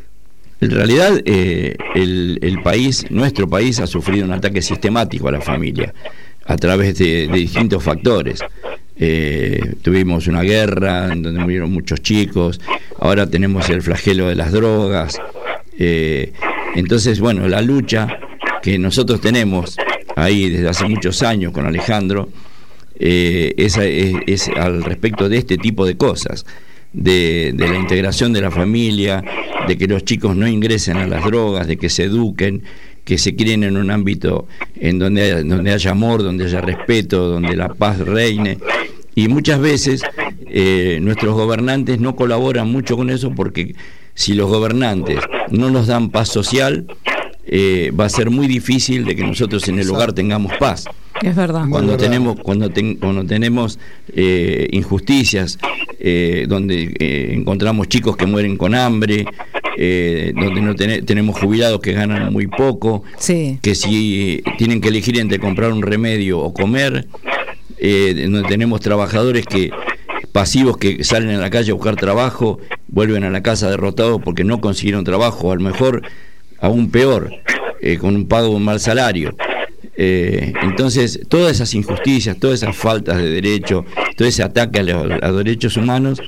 [SPEAKER 5] En realidad, eh, el, el país, nuestro país, ha sufrido un ataque sistemático a la familia a través de, de distintos factores. Eh, tuvimos una guerra en donde murieron muchos chicos, ahora tenemos el flagelo de las drogas. Eh, entonces, bueno, la lucha que nosotros tenemos ahí desde hace muchos años con Alejandro eh, es, es, es al respecto de este tipo de cosas, de, de la integración de la familia, de que los chicos no ingresen a las drogas, de que se eduquen, que se críen en un ámbito en donde haya, donde haya amor, donde haya respeto, donde la paz reine. Y muchas veces eh, nuestros gobernantes no colaboran mucho con eso, porque si los gobernantes no nos dan paz social, Eh, va a ser muy difícil de que nosotros en el hogar tengamos paz.
[SPEAKER 3] Es verdad.
[SPEAKER 5] Cuando
[SPEAKER 4] verdad.
[SPEAKER 5] tenemos cuando, ten, cuando tenemos eh, injusticias, eh, donde eh, encontramos chicos que mueren con hambre, eh, donde no ten, tenemos jubilados que ganan muy poco,
[SPEAKER 3] sí.
[SPEAKER 5] que si tienen que elegir entre comprar un remedio o comer, eh, donde tenemos trabajadores que pasivos que salen a la calle a buscar trabajo, vuelven a la casa derrotados porque no consiguieron trabajo, a lo mejor aún peor, eh, con un pago de un mal salario. Eh, entonces, todas esas injusticias, todas esas faltas de derecho, todo ese ataque a los, a los derechos humanos,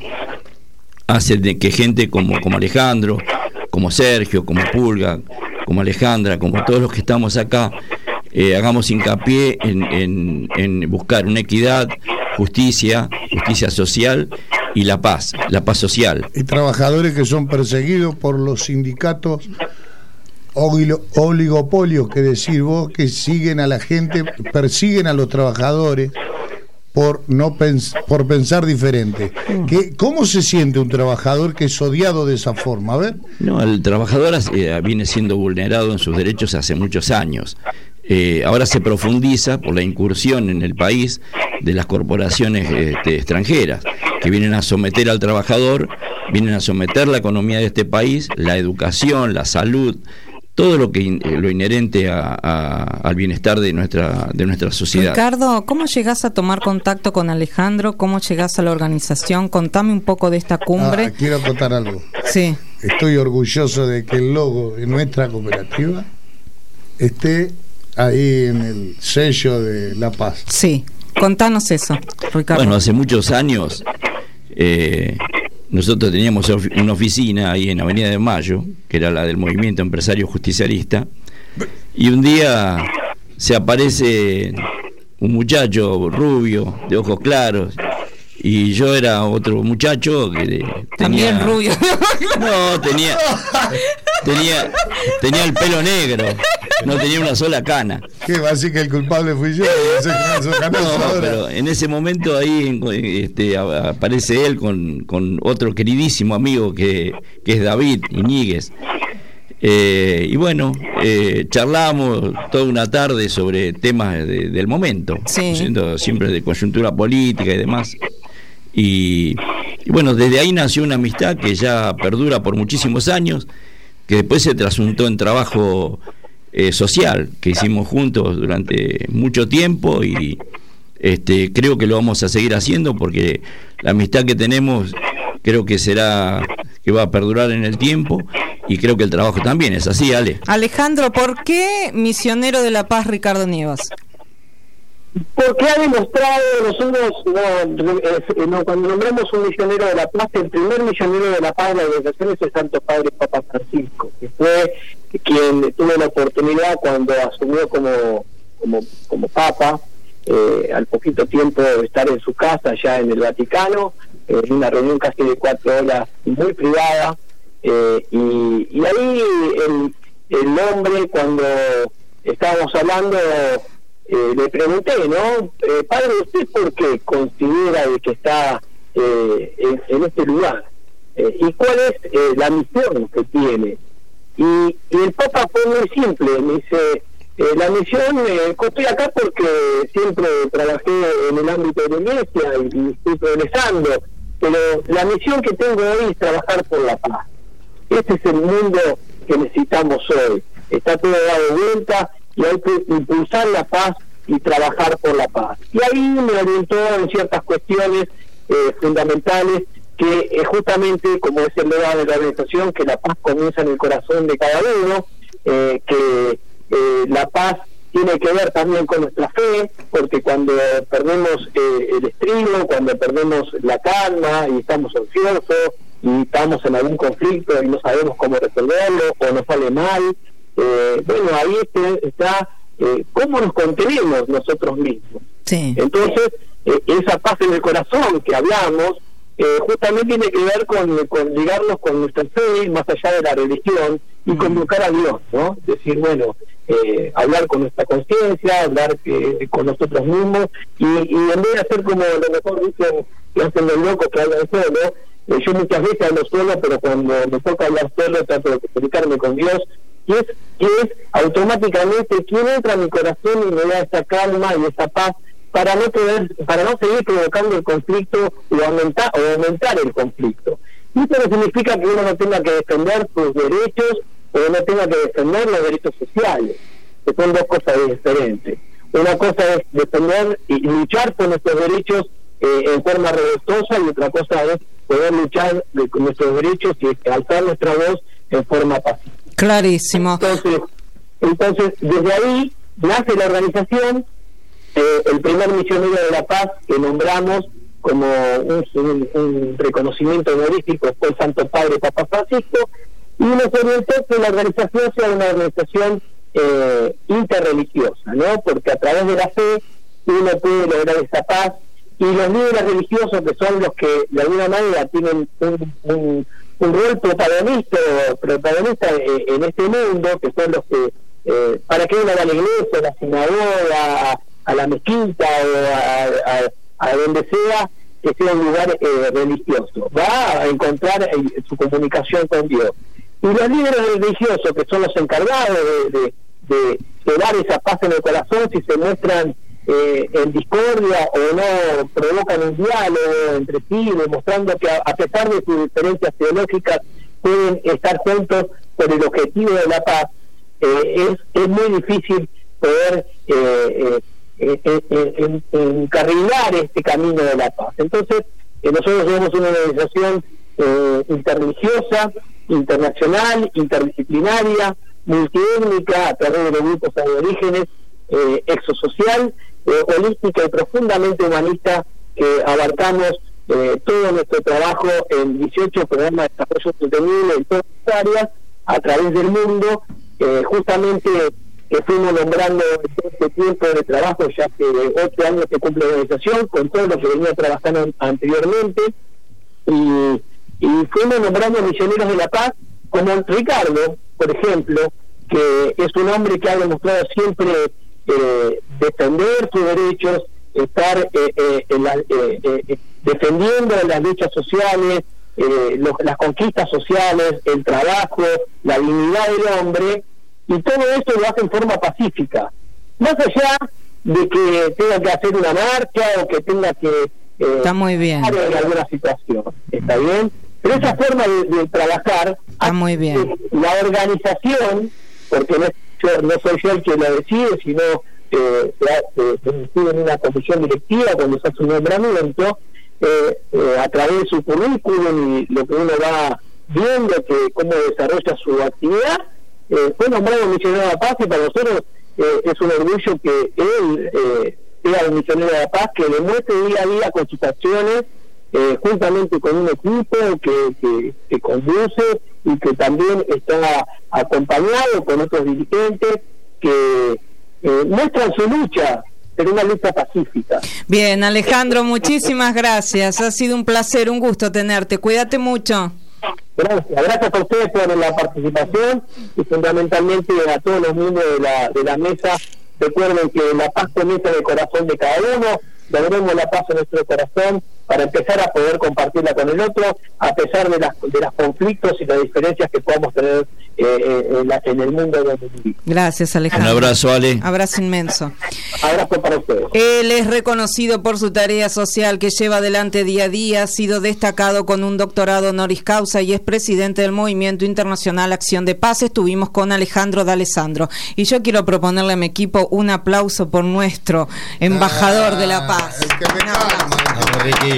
[SPEAKER 5] hacen de que gente como, como Alejandro, como Sergio, como Pulga, como Alejandra, como todos los que estamos acá, eh, hagamos hincapié en, en, en buscar una equidad, justicia, justicia social y la paz, la paz social.
[SPEAKER 4] Y trabajadores que son perseguidos por los sindicatos oligopolios, que decir vos, que siguen a la gente, persiguen a los trabajadores por no pens por pensar diferente. ¿Qué, ¿Cómo se siente un trabajador que es odiado de esa forma? A ver.
[SPEAKER 5] No, el trabajador eh, viene siendo vulnerado en sus derechos hace muchos años. Eh, ahora se profundiza por la incursión en el país de las corporaciones este, extranjeras, que vienen a someter al trabajador, vienen a someter la economía de este país, la educación, la salud, todo lo que eh, lo inherente a, a, al bienestar de nuestra de nuestra sociedad.
[SPEAKER 3] Ricardo, ¿cómo llegás a tomar contacto con Alejandro? ¿Cómo llegás a la organización? Contame un poco de esta cumbre.
[SPEAKER 4] Ah, quiero contar algo.
[SPEAKER 3] Sí.
[SPEAKER 4] Estoy orgulloso de que el logo de nuestra cooperativa esté ahí en el sello de La Paz.
[SPEAKER 3] Sí, contanos eso, Ricardo.
[SPEAKER 5] Bueno, hace muchos años eh, nosotros teníamos una oficina ahí en Avenida de Mayo, que era la del Movimiento Empresario Justicialista, y un día se aparece un muchacho rubio, de ojos claros, y yo era otro muchacho que tenía,
[SPEAKER 3] también rubio.
[SPEAKER 5] No, tenía tenía tenía el pelo negro, no tenía una sola cana.
[SPEAKER 4] ¿Qué va a decir que el culpable fui yo?
[SPEAKER 5] No, pero en ese momento ahí este, aparece él con, con otro queridísimo amigo que, que es David Iñiguez. Eh, y bueno, eh, charlamos toda una tarde sobre temas de, del momento,
[SPEAKER 3] sí.
[SPEAKER 5] siendo siempre de coyuntura política y demás. Y, y bueno, desde ahí nació una amistad que ya perdura por muchísimos años, que después se trasuntó en trabajo eh, social, que hicimos juntos durante mucho tiempo, y este, creo que lo vamos a seguir haciendo porque la amistad que tenemos creo que será, que va a perdurar en el tiempo, y creo que el trabajo también es así, Ale.
[SPEAKER 3] Alejandro, ¿por qué misionero de la paz Ricardo Nievas?
[SPEAKER 7] Porque ha demostrado, nosotros no, es, no, cuando nombramos un misionero de la paz, el primer misionero de la paz de la organización es el Santo Padre Papa Francisco, que fue quien tuvo la oportunidad cuando asumió como como, como Papa, eh, al poquito tiempo de estar en su casa allá en el Vaticano, en eh, una reunión casi de cuatro horas muy privada, eh, y, y ahí el, el hombre, cuando estábamos hablando, Eh, le pregunté, ¿no? Eh, padre, ¿usted por qué considera de que está eh, en, en este lugar? Eh, ¿Y cuál es eh, la misión que tiene? Y, y el Papa fue muy simple, me dice, eh, la misión, eh, estoy acá porque siempre trabajé en el ámbito de la iglesia y, y estoy progresando, pero la misión que tengo hoy es trabajar por la paz. Este es el mundo que necesitamos hoy. Está todo dado vuelta, y hay que impulsar la paz y trabajar por la paz. Y ahí me orientó en ciertas cuestiones eh, fundamentales, que eh, justamente, como es el lema de la organización, que la paz comienza en el corazón de cada uno, eh, que eh, la paz tiene que ver también con nuestra fe, porque cuando perdemos eh, el estribo, cuando perdemos la calma y estamos ansiosos y estamos en algún conflicto y no sabemos cómo resolverlo o nos sale mal, Eh, bueno, ahí este, está eh, cómo nos contenemos nosotros mismos.
[SPEAKER 3] Sí.
[SPEAKER 7] Entonces, eh, esa paz en el corazón que hablamos, eh, justamente tiene que ver con, con ligarnos con nuestra fe, más allá de la religión, y convocar a Dios, ¿no? Decir, bueno, eh, hablar con nuestra conciencia, hablar eh, con nosotros mismos, y, y en vez de hacer como lo mejor dicen, que hacen los locos que hablan solo, eh, yo muchas veces hablo solo, pero cuando me toca hablar solo trato de comunicarme con Dios, y es, y es automáticamente quien entra a mi corazón y me da esa calma y esa paz para no poder, para no seguir provocando el conflicto o aumentar, o aumentar el conflicto. Y esto no significa que uno no tenga que defender sus derechos o no tenga que defender los derechos sociales, que son dos cosas diferentes. Una cosa es defender y luchar por nuestros derechos eh, en forma revoltosa, y otra cosa es poder luchar de, con nuestros derechos y alzar nuestra voz en forma pacífica.
[SPEAKER 3] Clarísimo.
[SPEAKER 7] Entonces, entonces desde ahí nace la organización, eh, el primer misionero de la paz que nombramos como un, un, un reconocimiento honorífico fue el Santo Padre Papa Francisco, y nos orientó que la organización sea una organización eh, interreligiosa, ¿no? Porque a través de la fe uno puede lograr esa paz, y los líderes religiosos, que son los que de alguna manera tienen un, un un rol protagonista protagonista en este mundo, que son los que eh, para que uno vaya a la iglesia, a la sinagoga, a, a la mezquita o a, a, a donde sea, que sea un lugar eh, religioso, va a encontrar eh, su comunicación con Dios. Y los líderes religiosos, que son los encargados de, de, de, de dar esa paz en el corazón, si se muestran Eh, en discordia o no provocan un diálogo entre sí, demostrando que a, a pesar de sus diferencias teológicas pueden estar juntos por el objetivo de la paz, eh, es, es muy difícil poder eh, eh, eh, eh, eh, encarrilar este camino de la paz. Entonces, eh, nosotros somos una organización eh, interreligiosa, internacional, interdisciplinaria, multiétnica, a través de los grupos aborígenes, eh, exosocial, Eh, holística y profundamente humanista, que abarcamos eh, todo nuestro trabajo en dieciocho programas de desarrollo sostenible en todas las áreas a través del mundo, eh, justamente que fuimos nombrando en todo este tiempo de trabajo, ya que ocho años que cumple la organización, con todo lo que venía trabajando anteriormente, y, y fuimos nombrando misioneros de la paz, como Ricardo, por ejemplo, que es un hombre que ha demostrado siempre eh, defender sus derechos, estar eh, eh, en la, eh, eh, defendiendo las luchas sociales, eh, los, las conquistas sociales, el trabajo, la dignidad del hombre, y todo esto lo hace en forma pacífica, más allá de que tenga que hacer una marcha o que tenga que eh,
[SPEAKER 3] está muy bien
[SPEAKER 7] en alguna situación, está bien, pero esa forma de, de trabajar
[SPEAKER 3] está muy bien.
[SPEAKER 7] La organización, porque no, yo, no soy yo el que lo decide, sino eh, se, se decide en una comisión directiva cuando se hace un nombramiento, eh, eh, a través de su currículum y lo que uno va viendo, que cómo desarrolla su actividad, eh, fue nombrado misionero de la paz, y para nosotros eh, es un orgullo que él eh, sea el misionero de la paz, que demuestre día a día con sus acciones, eh, juntamente con un equipo que, que, que conduce y que también está acompañado con otros dirigentes que eh, muestran su lucha, pero una lucha pacífica.
[SPEAKER 3] Bien, Alejandro, muchísimas gracias. Ha sido un placer, un gusto tenerte. Cuídate mucho.
[SPEAKER 7] Gracias, gracias a ustedes por la participación y fundamentalmente a todos los miembros de la, de la mesa. Recuerden que la paz comienza en el corazón de cada uno, logremos la paz en nuestro corazón para empezar a poder compartirla con el otro, a pesar de las de los conflictos y las diferencias que podamos tener eh, en, la, en el mundo donde vivimos.
[SPEAKER 3] Gracias, Alejandro.
[SPEAKER 5] Un abrazo, Ale.
[SPEAKER 3] Abrazo inmenso.
[SPEAKER 7] Abrazo para ustedes.
[SPEAKER 3] Él es reconocido por su tarea social que lleva adelante día a día, ha sido destacado con un doctorado honoris causa y es presidente del Movimiento Internacional Acción de Paz. Estuvimos con Alejandro D'Alessandro. Y yo quiero proponerle a mi equipo un aplauso por nuestro embajador ah, de la paz.
[SPEAKER 4] El que me calma, Vamos, Ricky.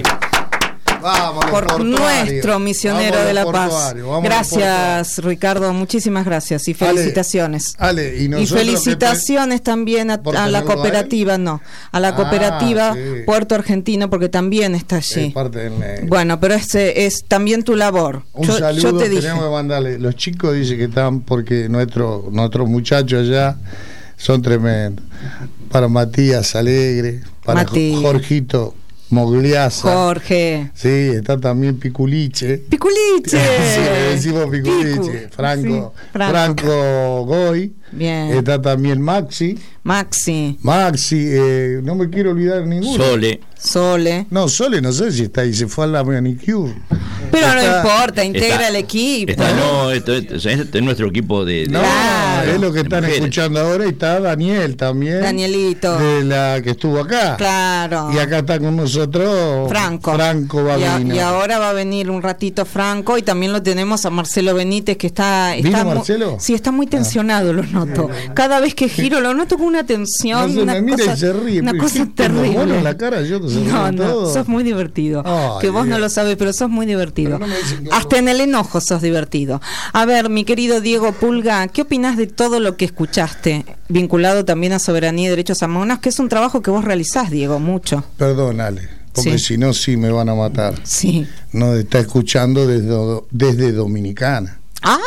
[SPEAKER 4] Vamos,
[SPEAKER 3] por nuestro misionero
[SPEAKER 4] vamos
[SPEAKER 3] de la paz. Gracias, Ricardo, muchísimas gracias y felicitaciones.
[SPEAKER 4] Ale, Ale, y,
[SPEAKER 3] y felicitaciones te... también a, a la cooperativa, a no, a la ah, cooperativa sí. Puerto Argentino, porque también está allí.
[SPEAKER 4] Es parte del...
[SPEAKER 3] Bueno, pero es, es también tu labor.
[SPEAKER 4] Un
[SPEAKER 3] yo,
[SPEAKER 4] saludo
[SPEAKER 3] yo te
[SPEAKER 4] tenemos
[SPEAKER 3] dije.
[SPEAKER 4] que mandarle. Los chicos dicen que están porque nuestro, nuestros muchachos allá son tremendos. Para Matías Alegre, para Matías. Jorgito Mogliasa.
[SPEAKER 3] Jorge.
[SPEAKER 4] Sí, está también Piculiche.
[SPEAKER 3] Piculiche.
[SPEAKER 4] Sí, le decimos Piculiche. Picu. Franco, sí, Franco. Franco Goy.
[SPEAKER 3] Bien.
[SPEAKER 4] Está también Maxi.
[SPEAKER 3] Maxi.
[SPEAKER 4] Maxi, eh, no me quiero olvidar ninguno.
[SPEAKER 5] Sole.
[SPEAKER 3] Sole.
[SPEAKER 4] No, Sole no sé si está ahí, se fue a la manicure.
[SPEAKER 3] Pero
[SPEAKER 4] está,
[SPEAKER 3] no importa, integra
[SPEAKER 5] está,
[SPEAKER 3] el equipo.
[SPEAKER 5] Está, no, esto, esto, este es nuestro equipo de... de
[SPEAKER 4] no, claro. Es lo que están mujeres. Escuchando ahora, y está Daniel también.
[SPEAKER 3] Danielito.
[SPEAKER 4] De la que estuvo acá.
[SPEAKER 3] Claro.
[SPEAKER 4] Y acá está con nosotros
[SPEAKER 3] Franco.
[SPEAKER 4] Franco va a venir.
[SPEAKER 3] Y ahora va a venir un ratito Franco, y también lo tenemos a Marcelo Benítez, que está... está
[SPEAKER 4] ¿Vino Marcelo?
[SPEAKER 3] Muy, sí, está muy tensionado, ah. lo noto. Cada vez que giro lo noto con una tensión,
[SPEAKER 4] no,
[SPEAKER 3] una
[SPEAKER 4] me
[SPEAKER 3] cosa,
[SPEAKER 4] y se ríe,
[SPEAKER 3] una cosa terrible.
[SPEAKER 4] Bueno, la cara, yo te
[SPEAKER 3] no, no, todo. Sos muy divertido. Ay, que vos Dios. No lo sabés, pero sos muy divertido. No hasta en el enojo sos divertido. A ver, mi querido Diego Pulga, ¿qué opinás de todo lo que escuchaste, vinculado también a soberanía y derechos humanos, que es un trabajo que vos realizás, Diego, mucho?
[SPEAKER 4] Perdón, Ale, porque sí. si no, sí me van a matar.
[SPEAKER 3] Sí.
[SPEAKER 4] Nos está escuchando desde, desde Dominicana.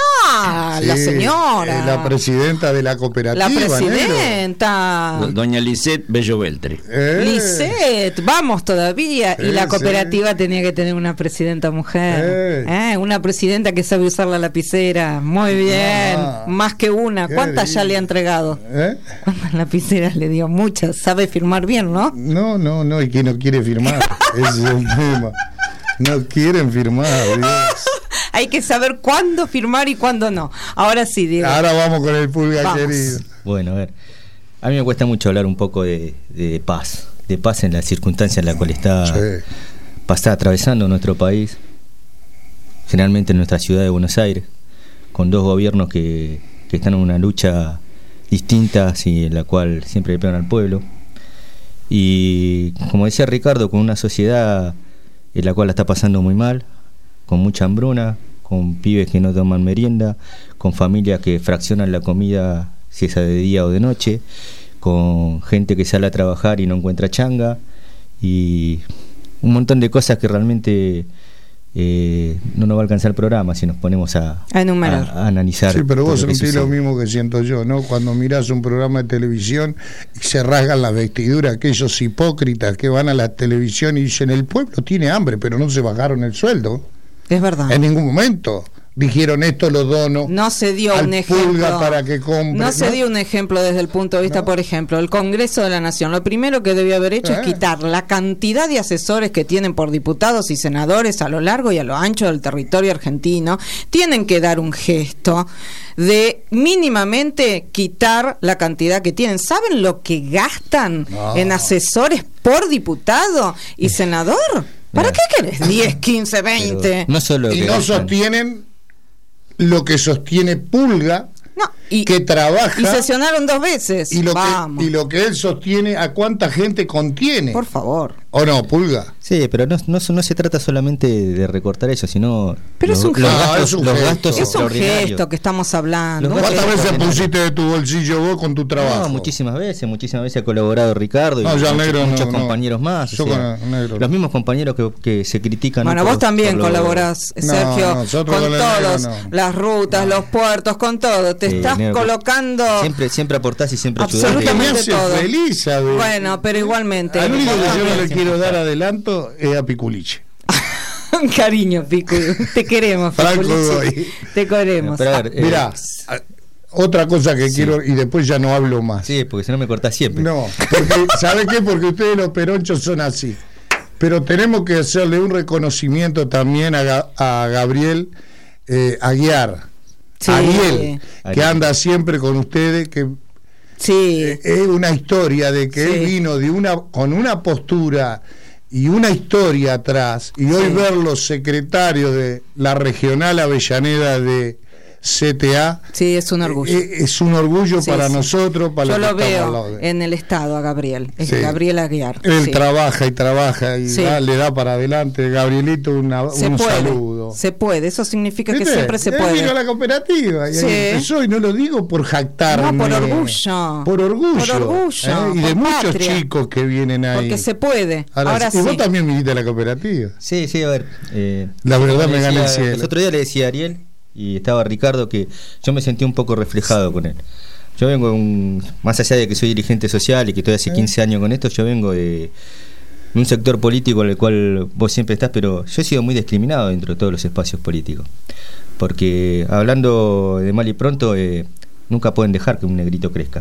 [SPEAKER 3] Ah, sí, la señora.
[SPEAKER 4] La presidenta de la cooperativa.
[SPEAKER 3] La presidenta.
[SPEAKER 5] Negro. Doña Lisette Bello Beltre.
[SPEAKER 3] Eh. Lisette, vamos todavía. Eh, y la cooperativa sí. tenía que tener una presidenta mujer. Eh. Eh, una presidenta que sabe usar la lapicera. Muy bien. Ah, más que una. ¿Cuántas ya le ha entregado? ¿Eh? ¿Cuántas lapiceras le dio? Muchas. Sabe firmar bien, ¿no?
[SPEAKER 4] No, no, no. Y que no quiere firmar. Ese es el tema. No quieren firmar, Dios.
[SPEAKER 3] Hay que saber cuándo firmar y cuándo no. Ahora sí, Diego.
[SPEAKER 4] Ahora vamos con el Pulga, vamos. Querido.
[SPEAKER 6] Bueno, a ver. A mí me cuesta mucho hablar un poco de, de paz. De paz en la circunstancia en la cual está, sí. está atravesando nuestro país. Generalmente en nuestra ciudad de Buenos Aires. Con dos gobiernos que, que están en una lucha distinta y en la cual siempre le pegan al pueblo. Y como decía Ricardo, con una sociedad en la cual la está pasando muy mal, con mucha hambruna, con pibes que no toman merienda, con familias que fraccionan la comida si es de día o de noche, con gente que sale a trabajar y no encuentra changa, y un montón de cosas que realmente eh, no nos va a alcanzar el programa si nos ponemos a,
[SPEAKER 3] a enumerar,
[SPEAKER 6] a, a analizar.
[SPEAKER 4] Sí, pero vos
[SPEAKER 6] lo
[SPEAKER 4] sentís lo mismo que siento yo, ¿no? Cuando mirás un programa de televisión y se rasgan las vestiduras, aquellos hipócritas que van a la televisión y dicen, el pueblo tiene hambre, pero no se bajaron el sueldo.
[SPEAKER 3] Es verdad.
[SPEAKER 4] En ningún momento dijeron, esto lo dono.
[SPEAKER 3] No se dio
[SPEAKER 4] al
[SPEAKER 3] un ejemplo.
[SPEAKER 4] Pulga para que compre.
[SPEAKER 3] No se
[SPEAKER 4] ¿no?
[SPEAKER 3] dio un ejemplo desde el punto de vista,
[SPEAKER 4] ¿no?
[SPEAKER 3] Por ejemplo, el Congreso de la Nación. Lo primero que debió haber hecho
[SPEAKER 4] ¿Eh?
[SPEAKER 3] es quitar la cantidad de asesores que tienen por diputados y senadores a lo largo y a lo ancho del territorio argentino. Tienen que dar un gesto de mínimamente quitar la cantidad que tienen. ¿Saben lo que gastan
[SPEAKER 4] no.
[SPEAKER 3] en asesores por diputado y senador? ¿Para qué querés diez, quince, veinte?
[SPEAKER 6] No solo
[SPEAKER 4] y
[SPEAKER 6] que
[SPEAKER 4] no
[SPEAKER 6] gastan.
[SPEAKER 4] sostienen lo que sostiene Pulga,
[SPEAKER 3] No, y,
[SPEAKER 4] que trabaja
[SPEAKER 3] y sesionaron dos veces.
[SPEAKER 4] y lo,
[SPEAKER 3] Vamos.
[SPEAKER 4] que, y lo que él sostiene, a cuánta gente contiene.
[SPEAKER 3] Por favor.
[SPEAKER 4] ¿O no, Pulga?
[SPEAKER 6] Sí, pero no, no, no se trata solamente de recortar eso, sino
[SPEAKER 3] Pero
[SPEAKER 6] los,
[SPEAKER 3] es un
[SPEAKER 6] los
[SPEAKER 3] gesto.
[SPEAKER 6] gastos,
[SPEAKER 4] es un
[SPEAKER 6] los
[SPEAKER 4] gesto.
[SPEAKER 6] gastos
[SPEAKER 3] Es un
[SPEAKER 6] extraordinarios.
[SPEAKER 3] gesto que estamos hablando.
[SPEAKER 6] Los
[SPEAKER 3] Un
[SPEAKER 6] gastos
[SPEAKER 4] ¿Cuántas
[SPEAKER 3] gesto.
[SPEAKER 4] veces pusiste de tu bolsillo vos con tu trabajo?
[SPEAKER 6] No, muchísimas veces, muchísimas veces ha colaborado Ricardo y
[SPEAKER 4] No, ya
[SPEAKER 6] muchos,
[SPEAKER 4] negro no,
[SPEAKER 6] muchos
[SPEAKER 4] no.
[SPEAKER 6] compañeros más.
[SPEAKER 4] Yo
[SPEAKER 6] o sea,
[SPEAKER 4] con negro.
[SPEAKER 6] los mismos compañeros que, que se critican.
[SPEAKER 3] Bueno,
[SPEAKER 6] ¿no?
[SPEAKER 3] vos
[SPEAKER 6] por-
[SPEAKER 3] también
[SPEAKER 6] por lo-
[SPEAKER 3] colaborás,
[SPEAKER 4] No,
[SPEAKER 3] Sergio,
[SPEAKER 4] nosotros
[SPEAKER 3] con
[SPEAKER 4] con el negro
[SPEAKER 3] todos,
[SPEAKER 4] no.
[SPEAKER 3] las rutas, los puertos, con todo. Te
[SPEAKER 6] Sí,
[SPEAKER 3] estás
[SPEAKER 6] negro,
[SPEAKER 3] colocando
[SPEAKER 6] Siempre, siempre aportás y siempre ayudás.
[SPEAKER 4] Lo que me
[SPEAKER 3] absolutamente
[SPEAKER 4] hace
[SPEAKER 3] todo.
[SPEAKER 4] feliz, ¿sabes?
[SPEAKER 3] Bueno, pero igualmente.
[SPEAKER 4] Al único
[SPEAKER 3] vos
[SPEAKER 4] que yo no le
[SPEAKER 3] también.
[SPEAKER 4] quiero dar adelanto es a Piculiche.
[SPEAKER 3] Cariño, Picu, te queremos,
[SPEAKER 4] Franco
[SPEAKER 3] Piculichi.
[SPEAKER 4] Godoy.
[SPEAKER 3] Te queremos.
[SPEAKER 6] Pero a ver, eh,
[SPEAKER 4] Mirá, a- otra cosa que
[SPEAKER 6] sí.
[SPEAKER 4] quiero, y después ya no hablo más.
[SPEAKER 6] Sí, porque si no me cortás siempre.
[SPEAKER 4] No, porque, ¿sabe qué? Porque ustedes los peronchos son así. Pero tenemos que hacerle un reconocimiento también a, Ga- a Gabriel eh, Aguiar.
[SPEAKER 3] Sí.
[SPEAKER 4] Ariel, que
[SPEAKER 6] Ariel.
[SPEAKER 4] anda siempre con ustedes, que
[SPEAKER 3] Sí.
[SPEAKER 4] eh, es una historia de que
[SPEAKER 3] Sí.
[SPEAKER 4] él vino de una con una postura y una historia atrás, y hoy
[SPEAKER 3] Sí.
[SPEAKER 4] verlo secretario de la regional Avellaneda de C T A,
[SPEAKER 3] Sí, es un orgullo.
[SPEAKER 4] eh, es un orgullo
[SPEAKER 3] Sí,
[SPEAKER 4] para
[SPEAKER 3] sí.
[SPEAKER 4] nosotros, para
[SPEAKER 3] Yo
[SPEAKER 4] los
[SPEAKER 3] lo
[SPEAKER 4] que estamos al
[SPEAKER 3] veo
[SPEAKER 4] lado de-
[SPEAKER 3] en el estado a Gabriel, es
[SPEAKER 4] Sí.
[SPEAKER 3] Gabriel Aguiar.
[SPEAKER 4] Él
[SPEAKER 3] sí.
[SPEAKER 4] trabaja y trabaja y
[SPEAKER 3] Sí.
[SPEAKER 4] da- le da para adelante. Gabrielito, una-
[SPEAKER 3] Se
[SPEAKER 4] un
[SPEAKER 3] puede,
[SPEAKER 4] saludo.
[SPEAKER 3] se puede, eso significa que
[SPEAKER 4] ¿Viste?
[SPEAKER 3] siempre se
[SPEAKER 4] Él
[SPEAKER 3] puede.
[SPEAKER 4] vino a la cooperativa y
[SPEAKER 3] Sí.
[SPEAKER 4] ahí empezó, y no lo digo por jactarme.
[SPEAKER 3] No, por orgullo.
[SPEAKER 4] Por orgullo.
[SPEAKER 3] Por orgullo,
[SPEAKER 4] ¿eh? Y
[SPEAKER 3] por
[SPEAKER 4] de muchos
[SPEAKER 3] patria.
[SPEAKER 4] chicos que vienen ahí.
[SPEAKER 3] Porque se puede.
[SPEAKER 4] Ahora,
[SPEAKER 3] Ahora
[SPEAKER 4] y
[SPEAKER 3] sí.
[SPEAKER 4] vos también viniste a la cooperativa.
[SPEAKER 6] Sí, sí, a ver. eh,
[SPEAKER 4] La verdad
[SPEAKER 6] como
[SPEAKER 4] me
[SPEAKER 6] le
[SPEAKER 4] gana el
[SPEAKER 6] decía-
[SPEAKER 4] cielo.
[SPEAKER 6] El otro día le decía a Ariel y estaba Ricardo que yo me sentí un poco reflejado con él. Yo vengo, un, más allá de que soy dirigente social y que estoy hace quince años con esto, yo vengo de, de un sector político en el cual vos siempre estás, pero yo he sido muy discriminado dentro de todos los espacios políticos. Porque hablando de mal y pronto, eh, nunca pueden dejar que un negrito crezca.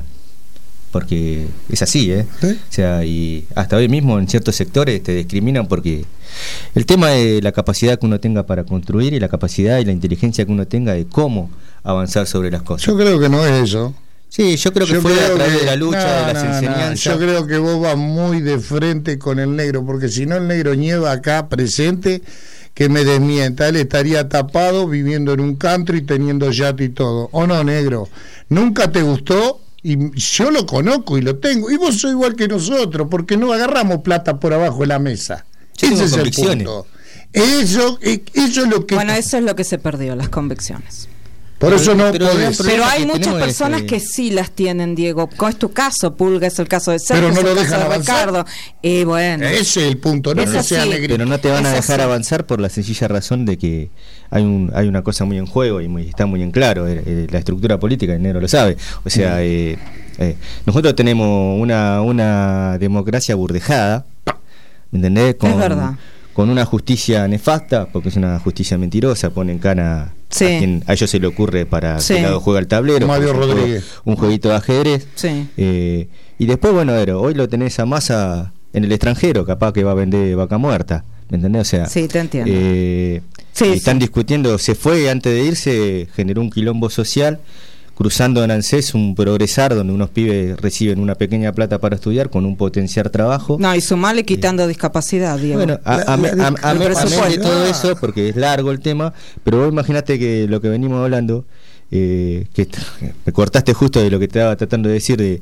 [SPEAKER 6] Porque es así, ¿eh?
[SPEAKER 4] ¿Sí?
[SPEAKER 6] O sea, y hasta hoy mismo en ciertos sectores te discriminan porque el tema de la capacidad que uno tenga para construir y la capacidad y la inteligencia que uno tenga de cómo avanzar sobre las cosas.
[SPEAKER 4] Yo creo que no es eso.
[SPEAKER 6] Sí, yo creo que
[SPEAKER 4] Yo
[SPEAKER 6] fue
[SPEAKER 4] creo
[SPEAKER 6] a través
[SPEAKER 4] que-
[SPEAKER 6] de la lucha,
[SPEAKER 4] no,
[SPEAKER 6] de las
[SPEAKER 4] no, no.
[SPEAKER 6] enseñanzas.
[SPEAKER 4] Yo creo que vos vas muy de frente con el negro, porque si no el negro nieva acá presente, que me desmienta, él estaría tapado viviendo en un country, teniendo yate y todo. ¿O no, negro? ¿Nunca te gustó? Y yo lo conozco y lo tengo. Y vos sos igual que nosotros, porque no agarramos plata por abajo de la mesa.
[SPEAKER 6] Yo tengo
[SPEAKER 4] Ese es el
[SPEAKER 6] convicciones.
[SPEAKER 4] punto. Eso, eh, eso es lo que...
[SPEAKER 3] Bueno, eso es lo que se perdió, las convicciones.
[SPEAKER 4] por eso no
[SPEAKER 6] Pero-
[SPEAKER 4] podés.
[SPEAKER 6] pero-
[SPEAKER 3] Pero
[SPEAKER 6] problema
[SPEAKER 3] hay
[SPEAKER 6] que
[SPEAKER 3] muchas
[SPEAKER 6] tenemos es,
[SPEAKER 3] personas
[SPEAKER 6] eh,
[SPEAKER 3] que sí las tienen, Diego. Como es tu caso, Pulga, es el caso de Sergio,
[SPEAKER 4] Pero no
[SPEAKER 3] es
[SPEAKER 4] lo
[SPEAKER 3] el caso
[SPEAKER 4] dejan
[SPEAKER 3] de
[SPEAKER 4] avanzar.
[SPEAKER 3] Ricardo. Y bueno,
[SPEAKER 4] Ese es el punto, no
[SPEAKER 3] Es
[SPEAKER 4] que sea
[SPEAKER 3] así.
[SPEAKER 4] negrito.
[SPEAKER 6] Pero no te van a
[SPEAKER 3] Es
[SPEAKER 6] dejar
[SPEAKER 3] así.
[SPEAKER 6] avanzar por la sencilla razón de que hay un hay una cosa muy en juego y muy, está muy en claro, eh, eh, la estructura política, el negro lo sabe. O sea, eh, eh, nosotros tenemos una, una democracia burdejada, ¿me entendés? Con,
[SPEAKER 3] Es verdad.
[SPEAKER 6] con una justicia nefasta, porque es una justicia mentirosa, pone en cana
[SPEAKER 3] Sí.
[SPEAKER 6] a quien a ellos se le ocurre para
[SPEAKER 3] Sí.
[SPEAKER 6] que lado juega el tablero,
[SPEAKER 4] Mario
[SPEAKER 6] por ejemplo,
[SPEAKER 4] Rodríguez.
[SPEAKER 6] un jueguito de ajedrez.
[SPEAKER 3] sí.
[SPEAKER 6] Eh, y después, bueno, a ver, hoy lo tenés a Massa en el extranjero, capaz que va a vender vaca muerta, ¿me entendés? O sea,
[SPEAKER 3] Sí, te entiendo.
[SPEAKER 6] eh,
[SPEAKER 3] Sí,
[SPEAKER 6] y
[SPEAKER 3] sí.
[SPEAKER 6] están discutiendo, se fue antes de irse, generó un quilombo social, cruzando en ANSES un progresar donde unos pibes reciben una pequeña plata para estudiar con un potenciar trabajo.
[SPEAKER 3] No, y sumarle quitando discapacidad, Diego.
[SPEAKER 6] Bueno, a, a, a, a- a-
[SPEAKER 3] El
[SPEAKER 6] a- amén
[SPEAKER 3] presupuesto.
[SPEAKER 6] de todo eso, porque es largo el tema, pero vos imagínate que lo que venimos hablando, eh, que t- me cortaste justo de lo que te estaba tratando de decir, de,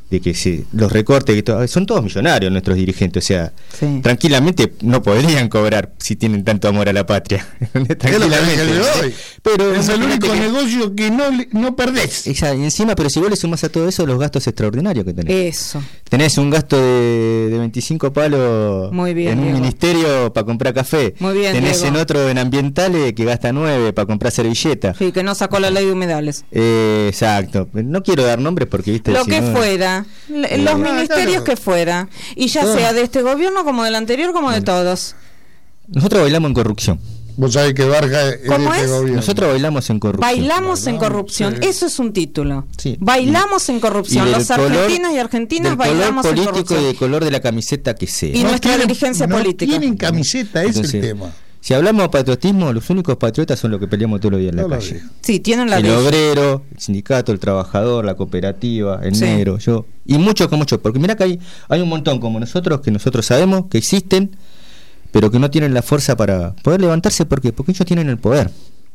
[SPEAKER 6] de que se, los recortes, que to, son todos millonarios nuestros dirigentes, o sea, sí. tranquilamente no podrían cobrar si tienen tanto amor a la patria. tranquilamente.
[SPEAKER 4] Es pero es el único que, negocio que no, no perdés.
[SPEAKER 6] Esa, y encima, pero si vos le sumás a todo eso los gastos extraordinarios que tenés.
[SPEAKER 3] Eso.
[SPEAKER 6] Tenés un gasto de, de veinticinco palos
[SPEAKER 3] Muy bien,
[SPEAKER 6] en un
[SPEAKER 3] Diego.
[SPEAKER 6] ministerio para comprar café.
[SPEAKER 3] Muy bien,
[SPEAKER 6] Tenés
[SPEAKER 3] Diego.
[SPEAKER 6] en otro en ambientales que gasta nueve para comprar servilletas.
[SPEAKER 3] Sí, que no sacó la ley de humedales.
[SPEAKER 6] Eh, exacto. No quiero dar nombres porque viste.
[SPEAKER 3] Lo
[SPEAKER 6] si
[SPEAKER 3] que
[SPEAKER 6] no,
[SPEAKER 3] fuera, eh, los no, ministerios claro. que fuera, y ya sea de este gobierno como del anterior como de todos.
[SPEAKER 6] Nosotros bailamos en corrupción.
[SPEAKER 4] Vos sabés que Barja es
[SPEAKER 3] ¿Cómo
[SPEAKER 4] de este
[SPEAKER 3] es?
[SPEAKER 4] gobierno.
[SPEAKER 6] Nosotros bailamos en corrupción.
[SPEAKER 3] Bailamos no, en corrupción, sí. Eso es un título.
[SPEAKER 6] Sí.
[SPEAKER 3] Bailamos en corrupción. Los
[SPEAKER 6] color,
[SPEAKER 3] argentinos y argentinas bailamos en corrupción.
[SPEAKER 6] Político y de color de la camiseta que sea.
[SPEAKER 3] Y
[SPEAKER 4] no
[SPEAKER 3] nuestra
[SPEAKER 4] tienen,
[SPEAKER 3] dirigencia
[SPEAKER 4] no
[SPEAKER 3] política.
[SPEAKER 4] No tienen camiseta, ese
[SPEAKER 6] Entonces,
[SPEAKER 4] es el tema.
[SPEAKER 6] Si hablamos de patriotismo, los únicos patriotas son los que peleamos todos los días en
[SPEAKER 4] no
[SPEAKER 6] la calle.
[SPEAKER 3] Sí, tienen la
[SPEAKER 6] El
[SPEAKER 3] ley.
[SPEAKER 6] obrero, el sindicato, el trabajador, la cooperativa, el sí. negro, yo. Y muchos con muchos. Porque mira que hay, hay un montón como nosotros que nosotros sabemos que existen, pero que no tienen la fuerza para poder levantarse. ¿Por qué? Porque ellos tienen el poder.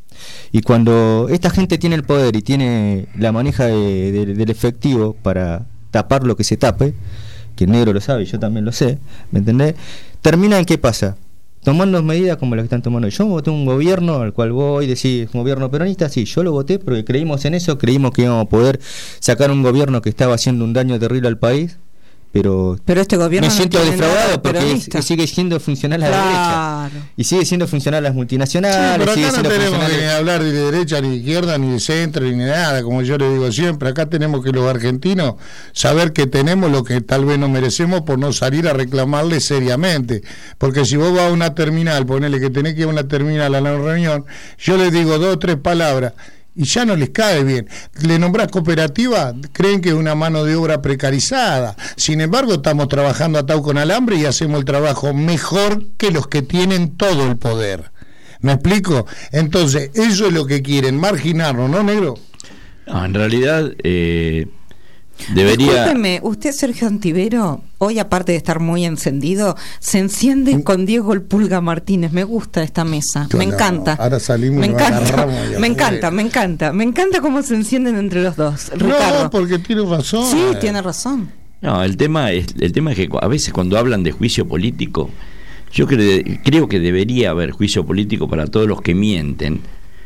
[SPEAKER 6] Y cuando esta gente tiene el poder y tiene la maneja de, de, del efectivo para tapar lo que se tape, que el negro lo sabe y yo también lo sé, ¿me entendés? Termina en qué pasa, tomando medidas como las que están tomando. Yo voté un gobierno al cual vos hoy decís, un gobierno peronista, sí, yo lo voté porque creímos en eso, creímos que íbamos a poder sacar un gobierno que estaba haciendo un daño terrible al país. Pero,
[SPEAKER 3] pero este gobierno
[SPEAKER 6] me siento
[SPEAKER 3] no
[SPEAKER 6] defraudado porque es, sigue siendo funcional a la
[SPEAKER 3] claro.
[SPEAKER 6] derecha y sigue siendo funcional a las multinacionales.
[SPEAKER 4] Sí, pero
[SPEAKER 6] sigue
[SPEAKER 4] acá no tenemos
[SPEAKER 6] funcional...
[SPEAKER 4] que hablar ni de derecha, ni de izquierda, ni de centro, ni de nada, como yo le digo siempre. Acá tenemos que los argentinos saber que tenemos lo que tal vez no merecemos por no salir a reclamarle seriamente. Porque si vos vas a una terminal, ponele que tenés que ir a una terminal a la reunión, yo les digo dos o tres palabras y ya no les cae bien. Le nombrás cooperativa, creen que es una mano de obra precarizada. Sin embargo, estamos trabajando atado con alambre y hacemos el trabajo mejor que los que tienen todo el poder. ¿Me explico? Entonces, eso es lo que quieren, marginarnos, ¿no, negro?
[SPEAKER 5] No, en realidad eh, debería...
[SPEAKER 3] Discúlpeme, usted, Sergio Antivero, hoy aparte de estar muy encendido, se enciende ¿Mm? con Diego el Pulga Martínez. Me gusta esta mesa,
[SPEAKER 4] Yo
[SPEAKER 3] me
[SPEAKER 4] no,
[SPEAKER 3] encanta.
[SPEAKER 4] Ahora salimos
[SPEAKER 3] me
[SPEAKER 4] y
[SPEAKER 3] encanta, me encanta, me encanta, me encanta cómo se encienden entre los dos. Ricardo.
[SPEAKER 4] No, porque tiene razón.
[SPEAKER 3] Sí, tiene razón.
[SPEAKER 5] No, el tema es, el tema es que a veces cuando hablan de juicio político, yo cre- creo que debería haber juicio político para todos los que mienten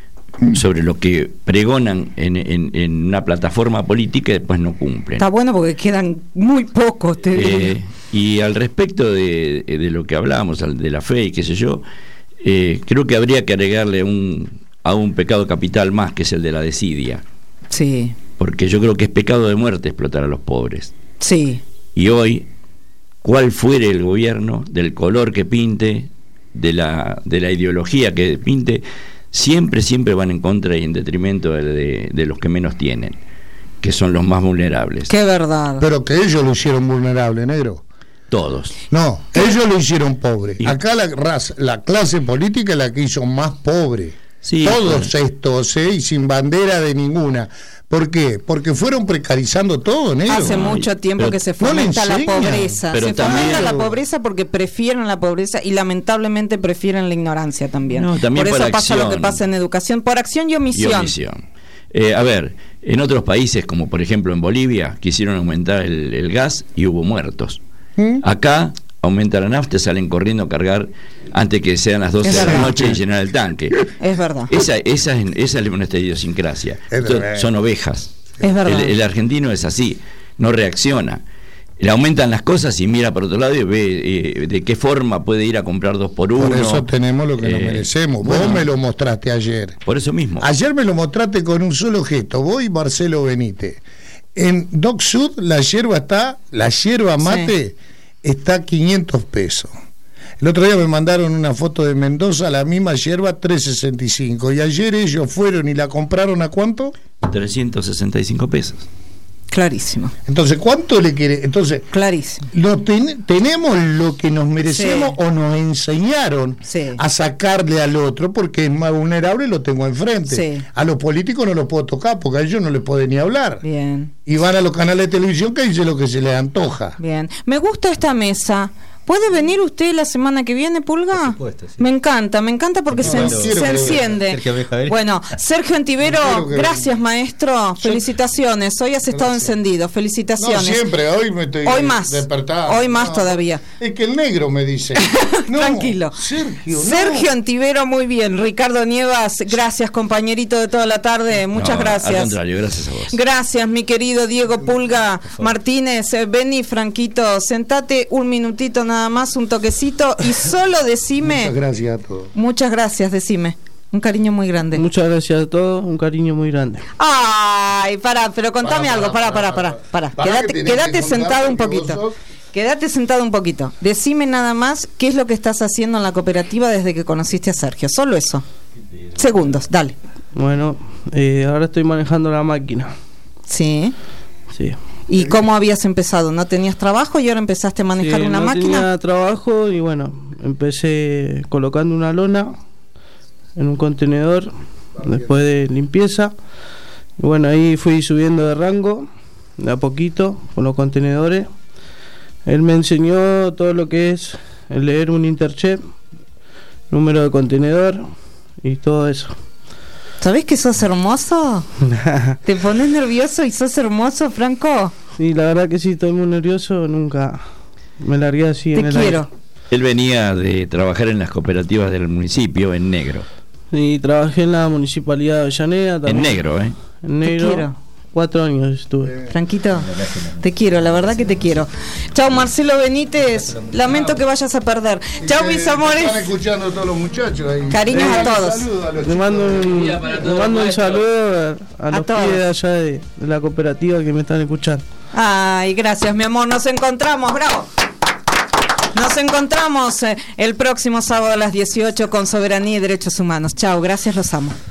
[SPEAKER 5] sobre lo que pregonan en, en, en una plataforma política y después no cumplen.
[SPEAKER 3] Está bueno porque quedan muy pocos, te digo.
[SPEAKER 5] Eh, y al respecto de, de lo que hablábamos, de la fe y qué sé yo, eh, creo que habría que agregarle un, a un pecado capital más, que es el de la desidia.
[SPEAKER 3] Sí.
[SPEAKER 5] Porque yo creo que es pecado de muerte explotar a los pobres.
[SPEAKER 3] Sí.
[SPEAKER 5] Y hoy, cual fuere el gobierno, del color que pinte, de la, de la ideología que pinte, siempre, siempre van en contra y en detrimento de, de, de los que menos tienen, que son los más vulnerables.
[SPEAKER 3] Qué verdad.
[SPEAKER 4] Pero que ellos lo hicieron vulnerable, negro.
[SPEAKER 5] Todos.
[SPEAKER 4] No, ellos lo hicieron pobre.
[SPEAKER 5] Y...
[SPEAKER 4] Acá la, raza, la clase política es la que hizo más pobre.
[SPEAKER 5] Sí,
[SPEAKER 4] Todos
[SPEAKER 5] bueno.
[SPEAKER 4] estos, ¿eh? Y sin bandera de ninguna. ¿Por qué? Porque fueron precarizando todo, negro.
[SPEAKER 3] Hace
[SPEAKER 5] No,
[SPEAKER 3] mucho tiempo
[SPEAKER 5] pero
[SPEAKER 3] que se
[SPEAKER 4] no le
[SPEAKER 3] fomenta la
[SPEAKER 4] enseñan.
[SPEAKER 3] pobreza.
[SPEAKER 5] Pero
[SPEAKER 3] se
[SPEAKER 5] también-
[SPEAKER 3] fomenta la pobreza porque prefieren la pobreza y lamentablemente prefieren la ignorancia también.
[SPEAKER 5] No, también
[SPEAKER 3] por eso
[SPEAKER 5] por
[SPEAKER 3] pasa lo que
[SPEAKER 5] acción.
[SPEAKER 3] pasa en educación, por acción y
[SPEAKER 5] Y
[SPEAKER 3] omisión.
[SPEAKER 5] omisión. Eh, a ver, en otros países, como por ejemplo en Bolivia, quisieron aumentar el, el gas y hubo muertos.
[SPEAKER 4] ¿Mm?
[SPEAKER 5] Acá aumenta la nafta, salen corriendo a cargar antes que sean las doce
[SPEAKER 3] Es
[SPEAKER 5] de la
[SPEAKER 3] verdad.
[SPEAKER 5] noche y llenar el tanque.
[SPEAKER 3] Es verdad.
[SPEAKER 5] Esa, esa, es, esa es nuestra idiosincrasia.
[SPEAKER 4] Es
[SPEAKER 5] Entonces,
[SPEAKER 4] verdad.
[SPEAKER 5] son ovejas.
[SPEAKER 3] Es verdad.
[SPEAKER 5] El, el argentino es así, no reacciona. Le aumentan las cosas y mira por otro lado y ve eh, de qué forma puede ir a comprar dos por uno.
[SPEAKER 4] Por eso tenemos lo que nos
[SPEAKER 5] Eh,
[SPEAKER 4] merecemos.
[SPEAKER 5] bueno,
[SPEAKER 4] Vos me lo mostraste ayer.
[SPEAKER 5] Por eso mismo.
[SPEAKER 4] Ayer me lo mostraste con un solo gesto, vos y Marcelo Benítez. En Doc Sud la hierba está, la hierba mate está a quinientos pesos. El otro día me mandaron una foto de Mendoza, la misma hierba tres sesenta y cinco. Y ayer ellos fueron y la compraron ¿a cuánto?
[SPEAKER 5] trescientos sesenta y cinco pesos.
[SPEAKER 3] Clarísimo.
[SPEAKER 4] Entonces, ¿cuánto le quiere? Entonces,
[SPEAKER 3] Clarísimo.
[SPEAKER 4] lo ten- tenemos lo que nos merecemos
[SPEAKER 3] Sí.
[SPEAKER 4] o nos enseñaron
[SPEAKER 3] Sí.
[SPEAKER 4] a sacarle al otro porque es más vulnerable y lo tengo enfrente.
[SPEAKER 3] Sí.
[SPEAKER 4] A los políticos no los puedo tocar porque a ellos no les puedo ni hablar.
[SPEAKER 3] Bien.
[SPEAKER 4] Y van a los canales de televisión que dicen lo que se les antoja.
[SPEAKER 3] Bien. Me gusta esta mesa ¿Puede venir usted la semana que viene, Pulga?
[SPEAKER 6] Por supuesto, sí.
[SPEAKER 3] Me encanta, me encanta porque
[SPEAKER 6] No,
[SPEAKER 3] se,
[SPEAKER 6] bueno,
[SPEAKER 3] se
[SPEAKER 6] quiero
[SPEAKER 3] enciende.
[SPEAKER 6] Sergio Bejaver.
[SPEAKER 3] Bueno, Sergio Antivero, gracias, maestro. Felicitaciones. Hoy has estado
[SPEAKER 4] Gracias.
[SPEAKER 3] encendido. Felicitaciones.
[SPEAKER 4] No, siempre, hoy me estoy
[SPEAKER 3] Hoy más.
[SPEAKER 4] despertando.
[SPEAKER 3] Hoy más
[SPEAKER 4] No,
[SPEAKER 3] todavía.
[SPEAKER 4] Es que el negro me dice. No,
[SPEAKER 3] Tranquilo.
[SPEAKER 4] Sergio, no.
[SPEAKER 3] Sergio Antivero, muy bien. Ricardo Nievas, gracias, compañerito de toda la tarde. Muchas
[SPEAKER 5] No,
[SPEAKER 3] gracias.
[SPEAKER 5] Al contrario, gracias a vos.
[SPEAKER 3] Gracias, mi querido Diego Pulga Martínez. Eh, Vení, Franquito, sentate un minutito nada más, un toquecito y solo decime.
[SPEAKER 4] Muchas gracias a todos.
[SPEAKER 3] Muchas gracias, decime. Un cariño muy grande.
[SPEAKER 8] Muchas gracias a todos, un cariño muy grande.
[SPEAKER 3] Ay, pará, pero contame
[SPEAKER 4] Pará,
[SPEAKER 3] algo, pará, pará,
[SPEAKER 4] pará,
[SPEAKER 3] pará. pará.
[SPEAKER 4] pará,
[SPEAKER 3] Quédate,
[SPEAKER 4] que tenés
[SPEAKER 3] quédate
[SPEAKER 4] que contar
[SPEAKER 3] sentado un
[SPEAKER 4] porque vos
[SPEAKER 3] poquito.
[SPEAKER 4] sos-
[SPEAKER 3] Quédate sentado un poquito. Decime nada más qué es lo que estás haciendo en la cooperativa desde que conociste a Sergio. Solo eso. Segundos, dale.
[SPEAKER 8] Bueno, eh, ahora estoy manejando la máquina.
[SPEAKER 3] Sí.
[SPEAKER 8] Sí.
[SPEAKER 3] ¿Y cómo habías empezado? ¿No tenías trabajo y ahora empezaste a manejar
[SPEAKER 8] Sí,
[SPEAKER 3] una
[SPEAKER 8] no
[SPEAKER 3] máquina?
[SPEAKER 8] tenía trabajo y bueno, empecé colocando una lona en un contenedor después de limpieza. Y bueno, ahí fui subiendo de rango de a poquito con los contenedores. Él me enseñó todo lo que es el leer un interchep, número de contenedor y todo eso.
[SPEAKER 3] ¿Sabés que sos hermoso? ¿Te pones nervioso y sos hermoso, Franco?
[SPEAKER 8] Sí, la verdad que sí, estoy muy nervioso, nunca me largué así
[SPEAKER 3] Te
[SPEAKER 8] en el
[SPEAKER 3] quiero.
[SPEAKER 8] aire.
[SPEAKER 5] Él venía de trabajar en las cooperativas del municipio en negro.
[SPEAKER 8] Y trabajé en la municipalidad de Avellaneda
[SPEAKER 5] En
[SPEAKER 8] también.
[SPEAKER 5] negro, ¿eh?
[SPEAKER 8] En negro.
[SPEAKER 3] quiero.
[SPEAKER 8] Cuatro años estuve.
[SPEAKER 3] Franquito, te quiero, la verdad que te quiero. Chao, Marcelo Benítez. Lamento que vayas a perder. Chao,
[SPEAKER 4] Que
[SPEAKER 3] mis
[SPEAKER 4] te
[SPEAKER 3] amores.
[SPEAKER 4] Están escuchando todos los muchachos ahí.
[SPEAKER 3] Cariños a
[SPEAKER 4] Dale un
[SPEAKER 3] todos.
[SPEAKER 4] saludo a los
[SPEAKER 8] Le
[SPEAKER 4] chicos.
[SPEAKER 8] mando un, le mando un saludo a, a los
[SPEAKER 3] todos.
[SPEAKER 8] pibes de allá de, de la cooperativa que me están escuchando.
[SPEAKER 3] Ay, gracias, mi amor. Nos encontramos, bravo. Nos encontramos eh, el próximo sábado a las dieciocho con Soberanía y Derechos Humanos. Chao, gracias, los amo.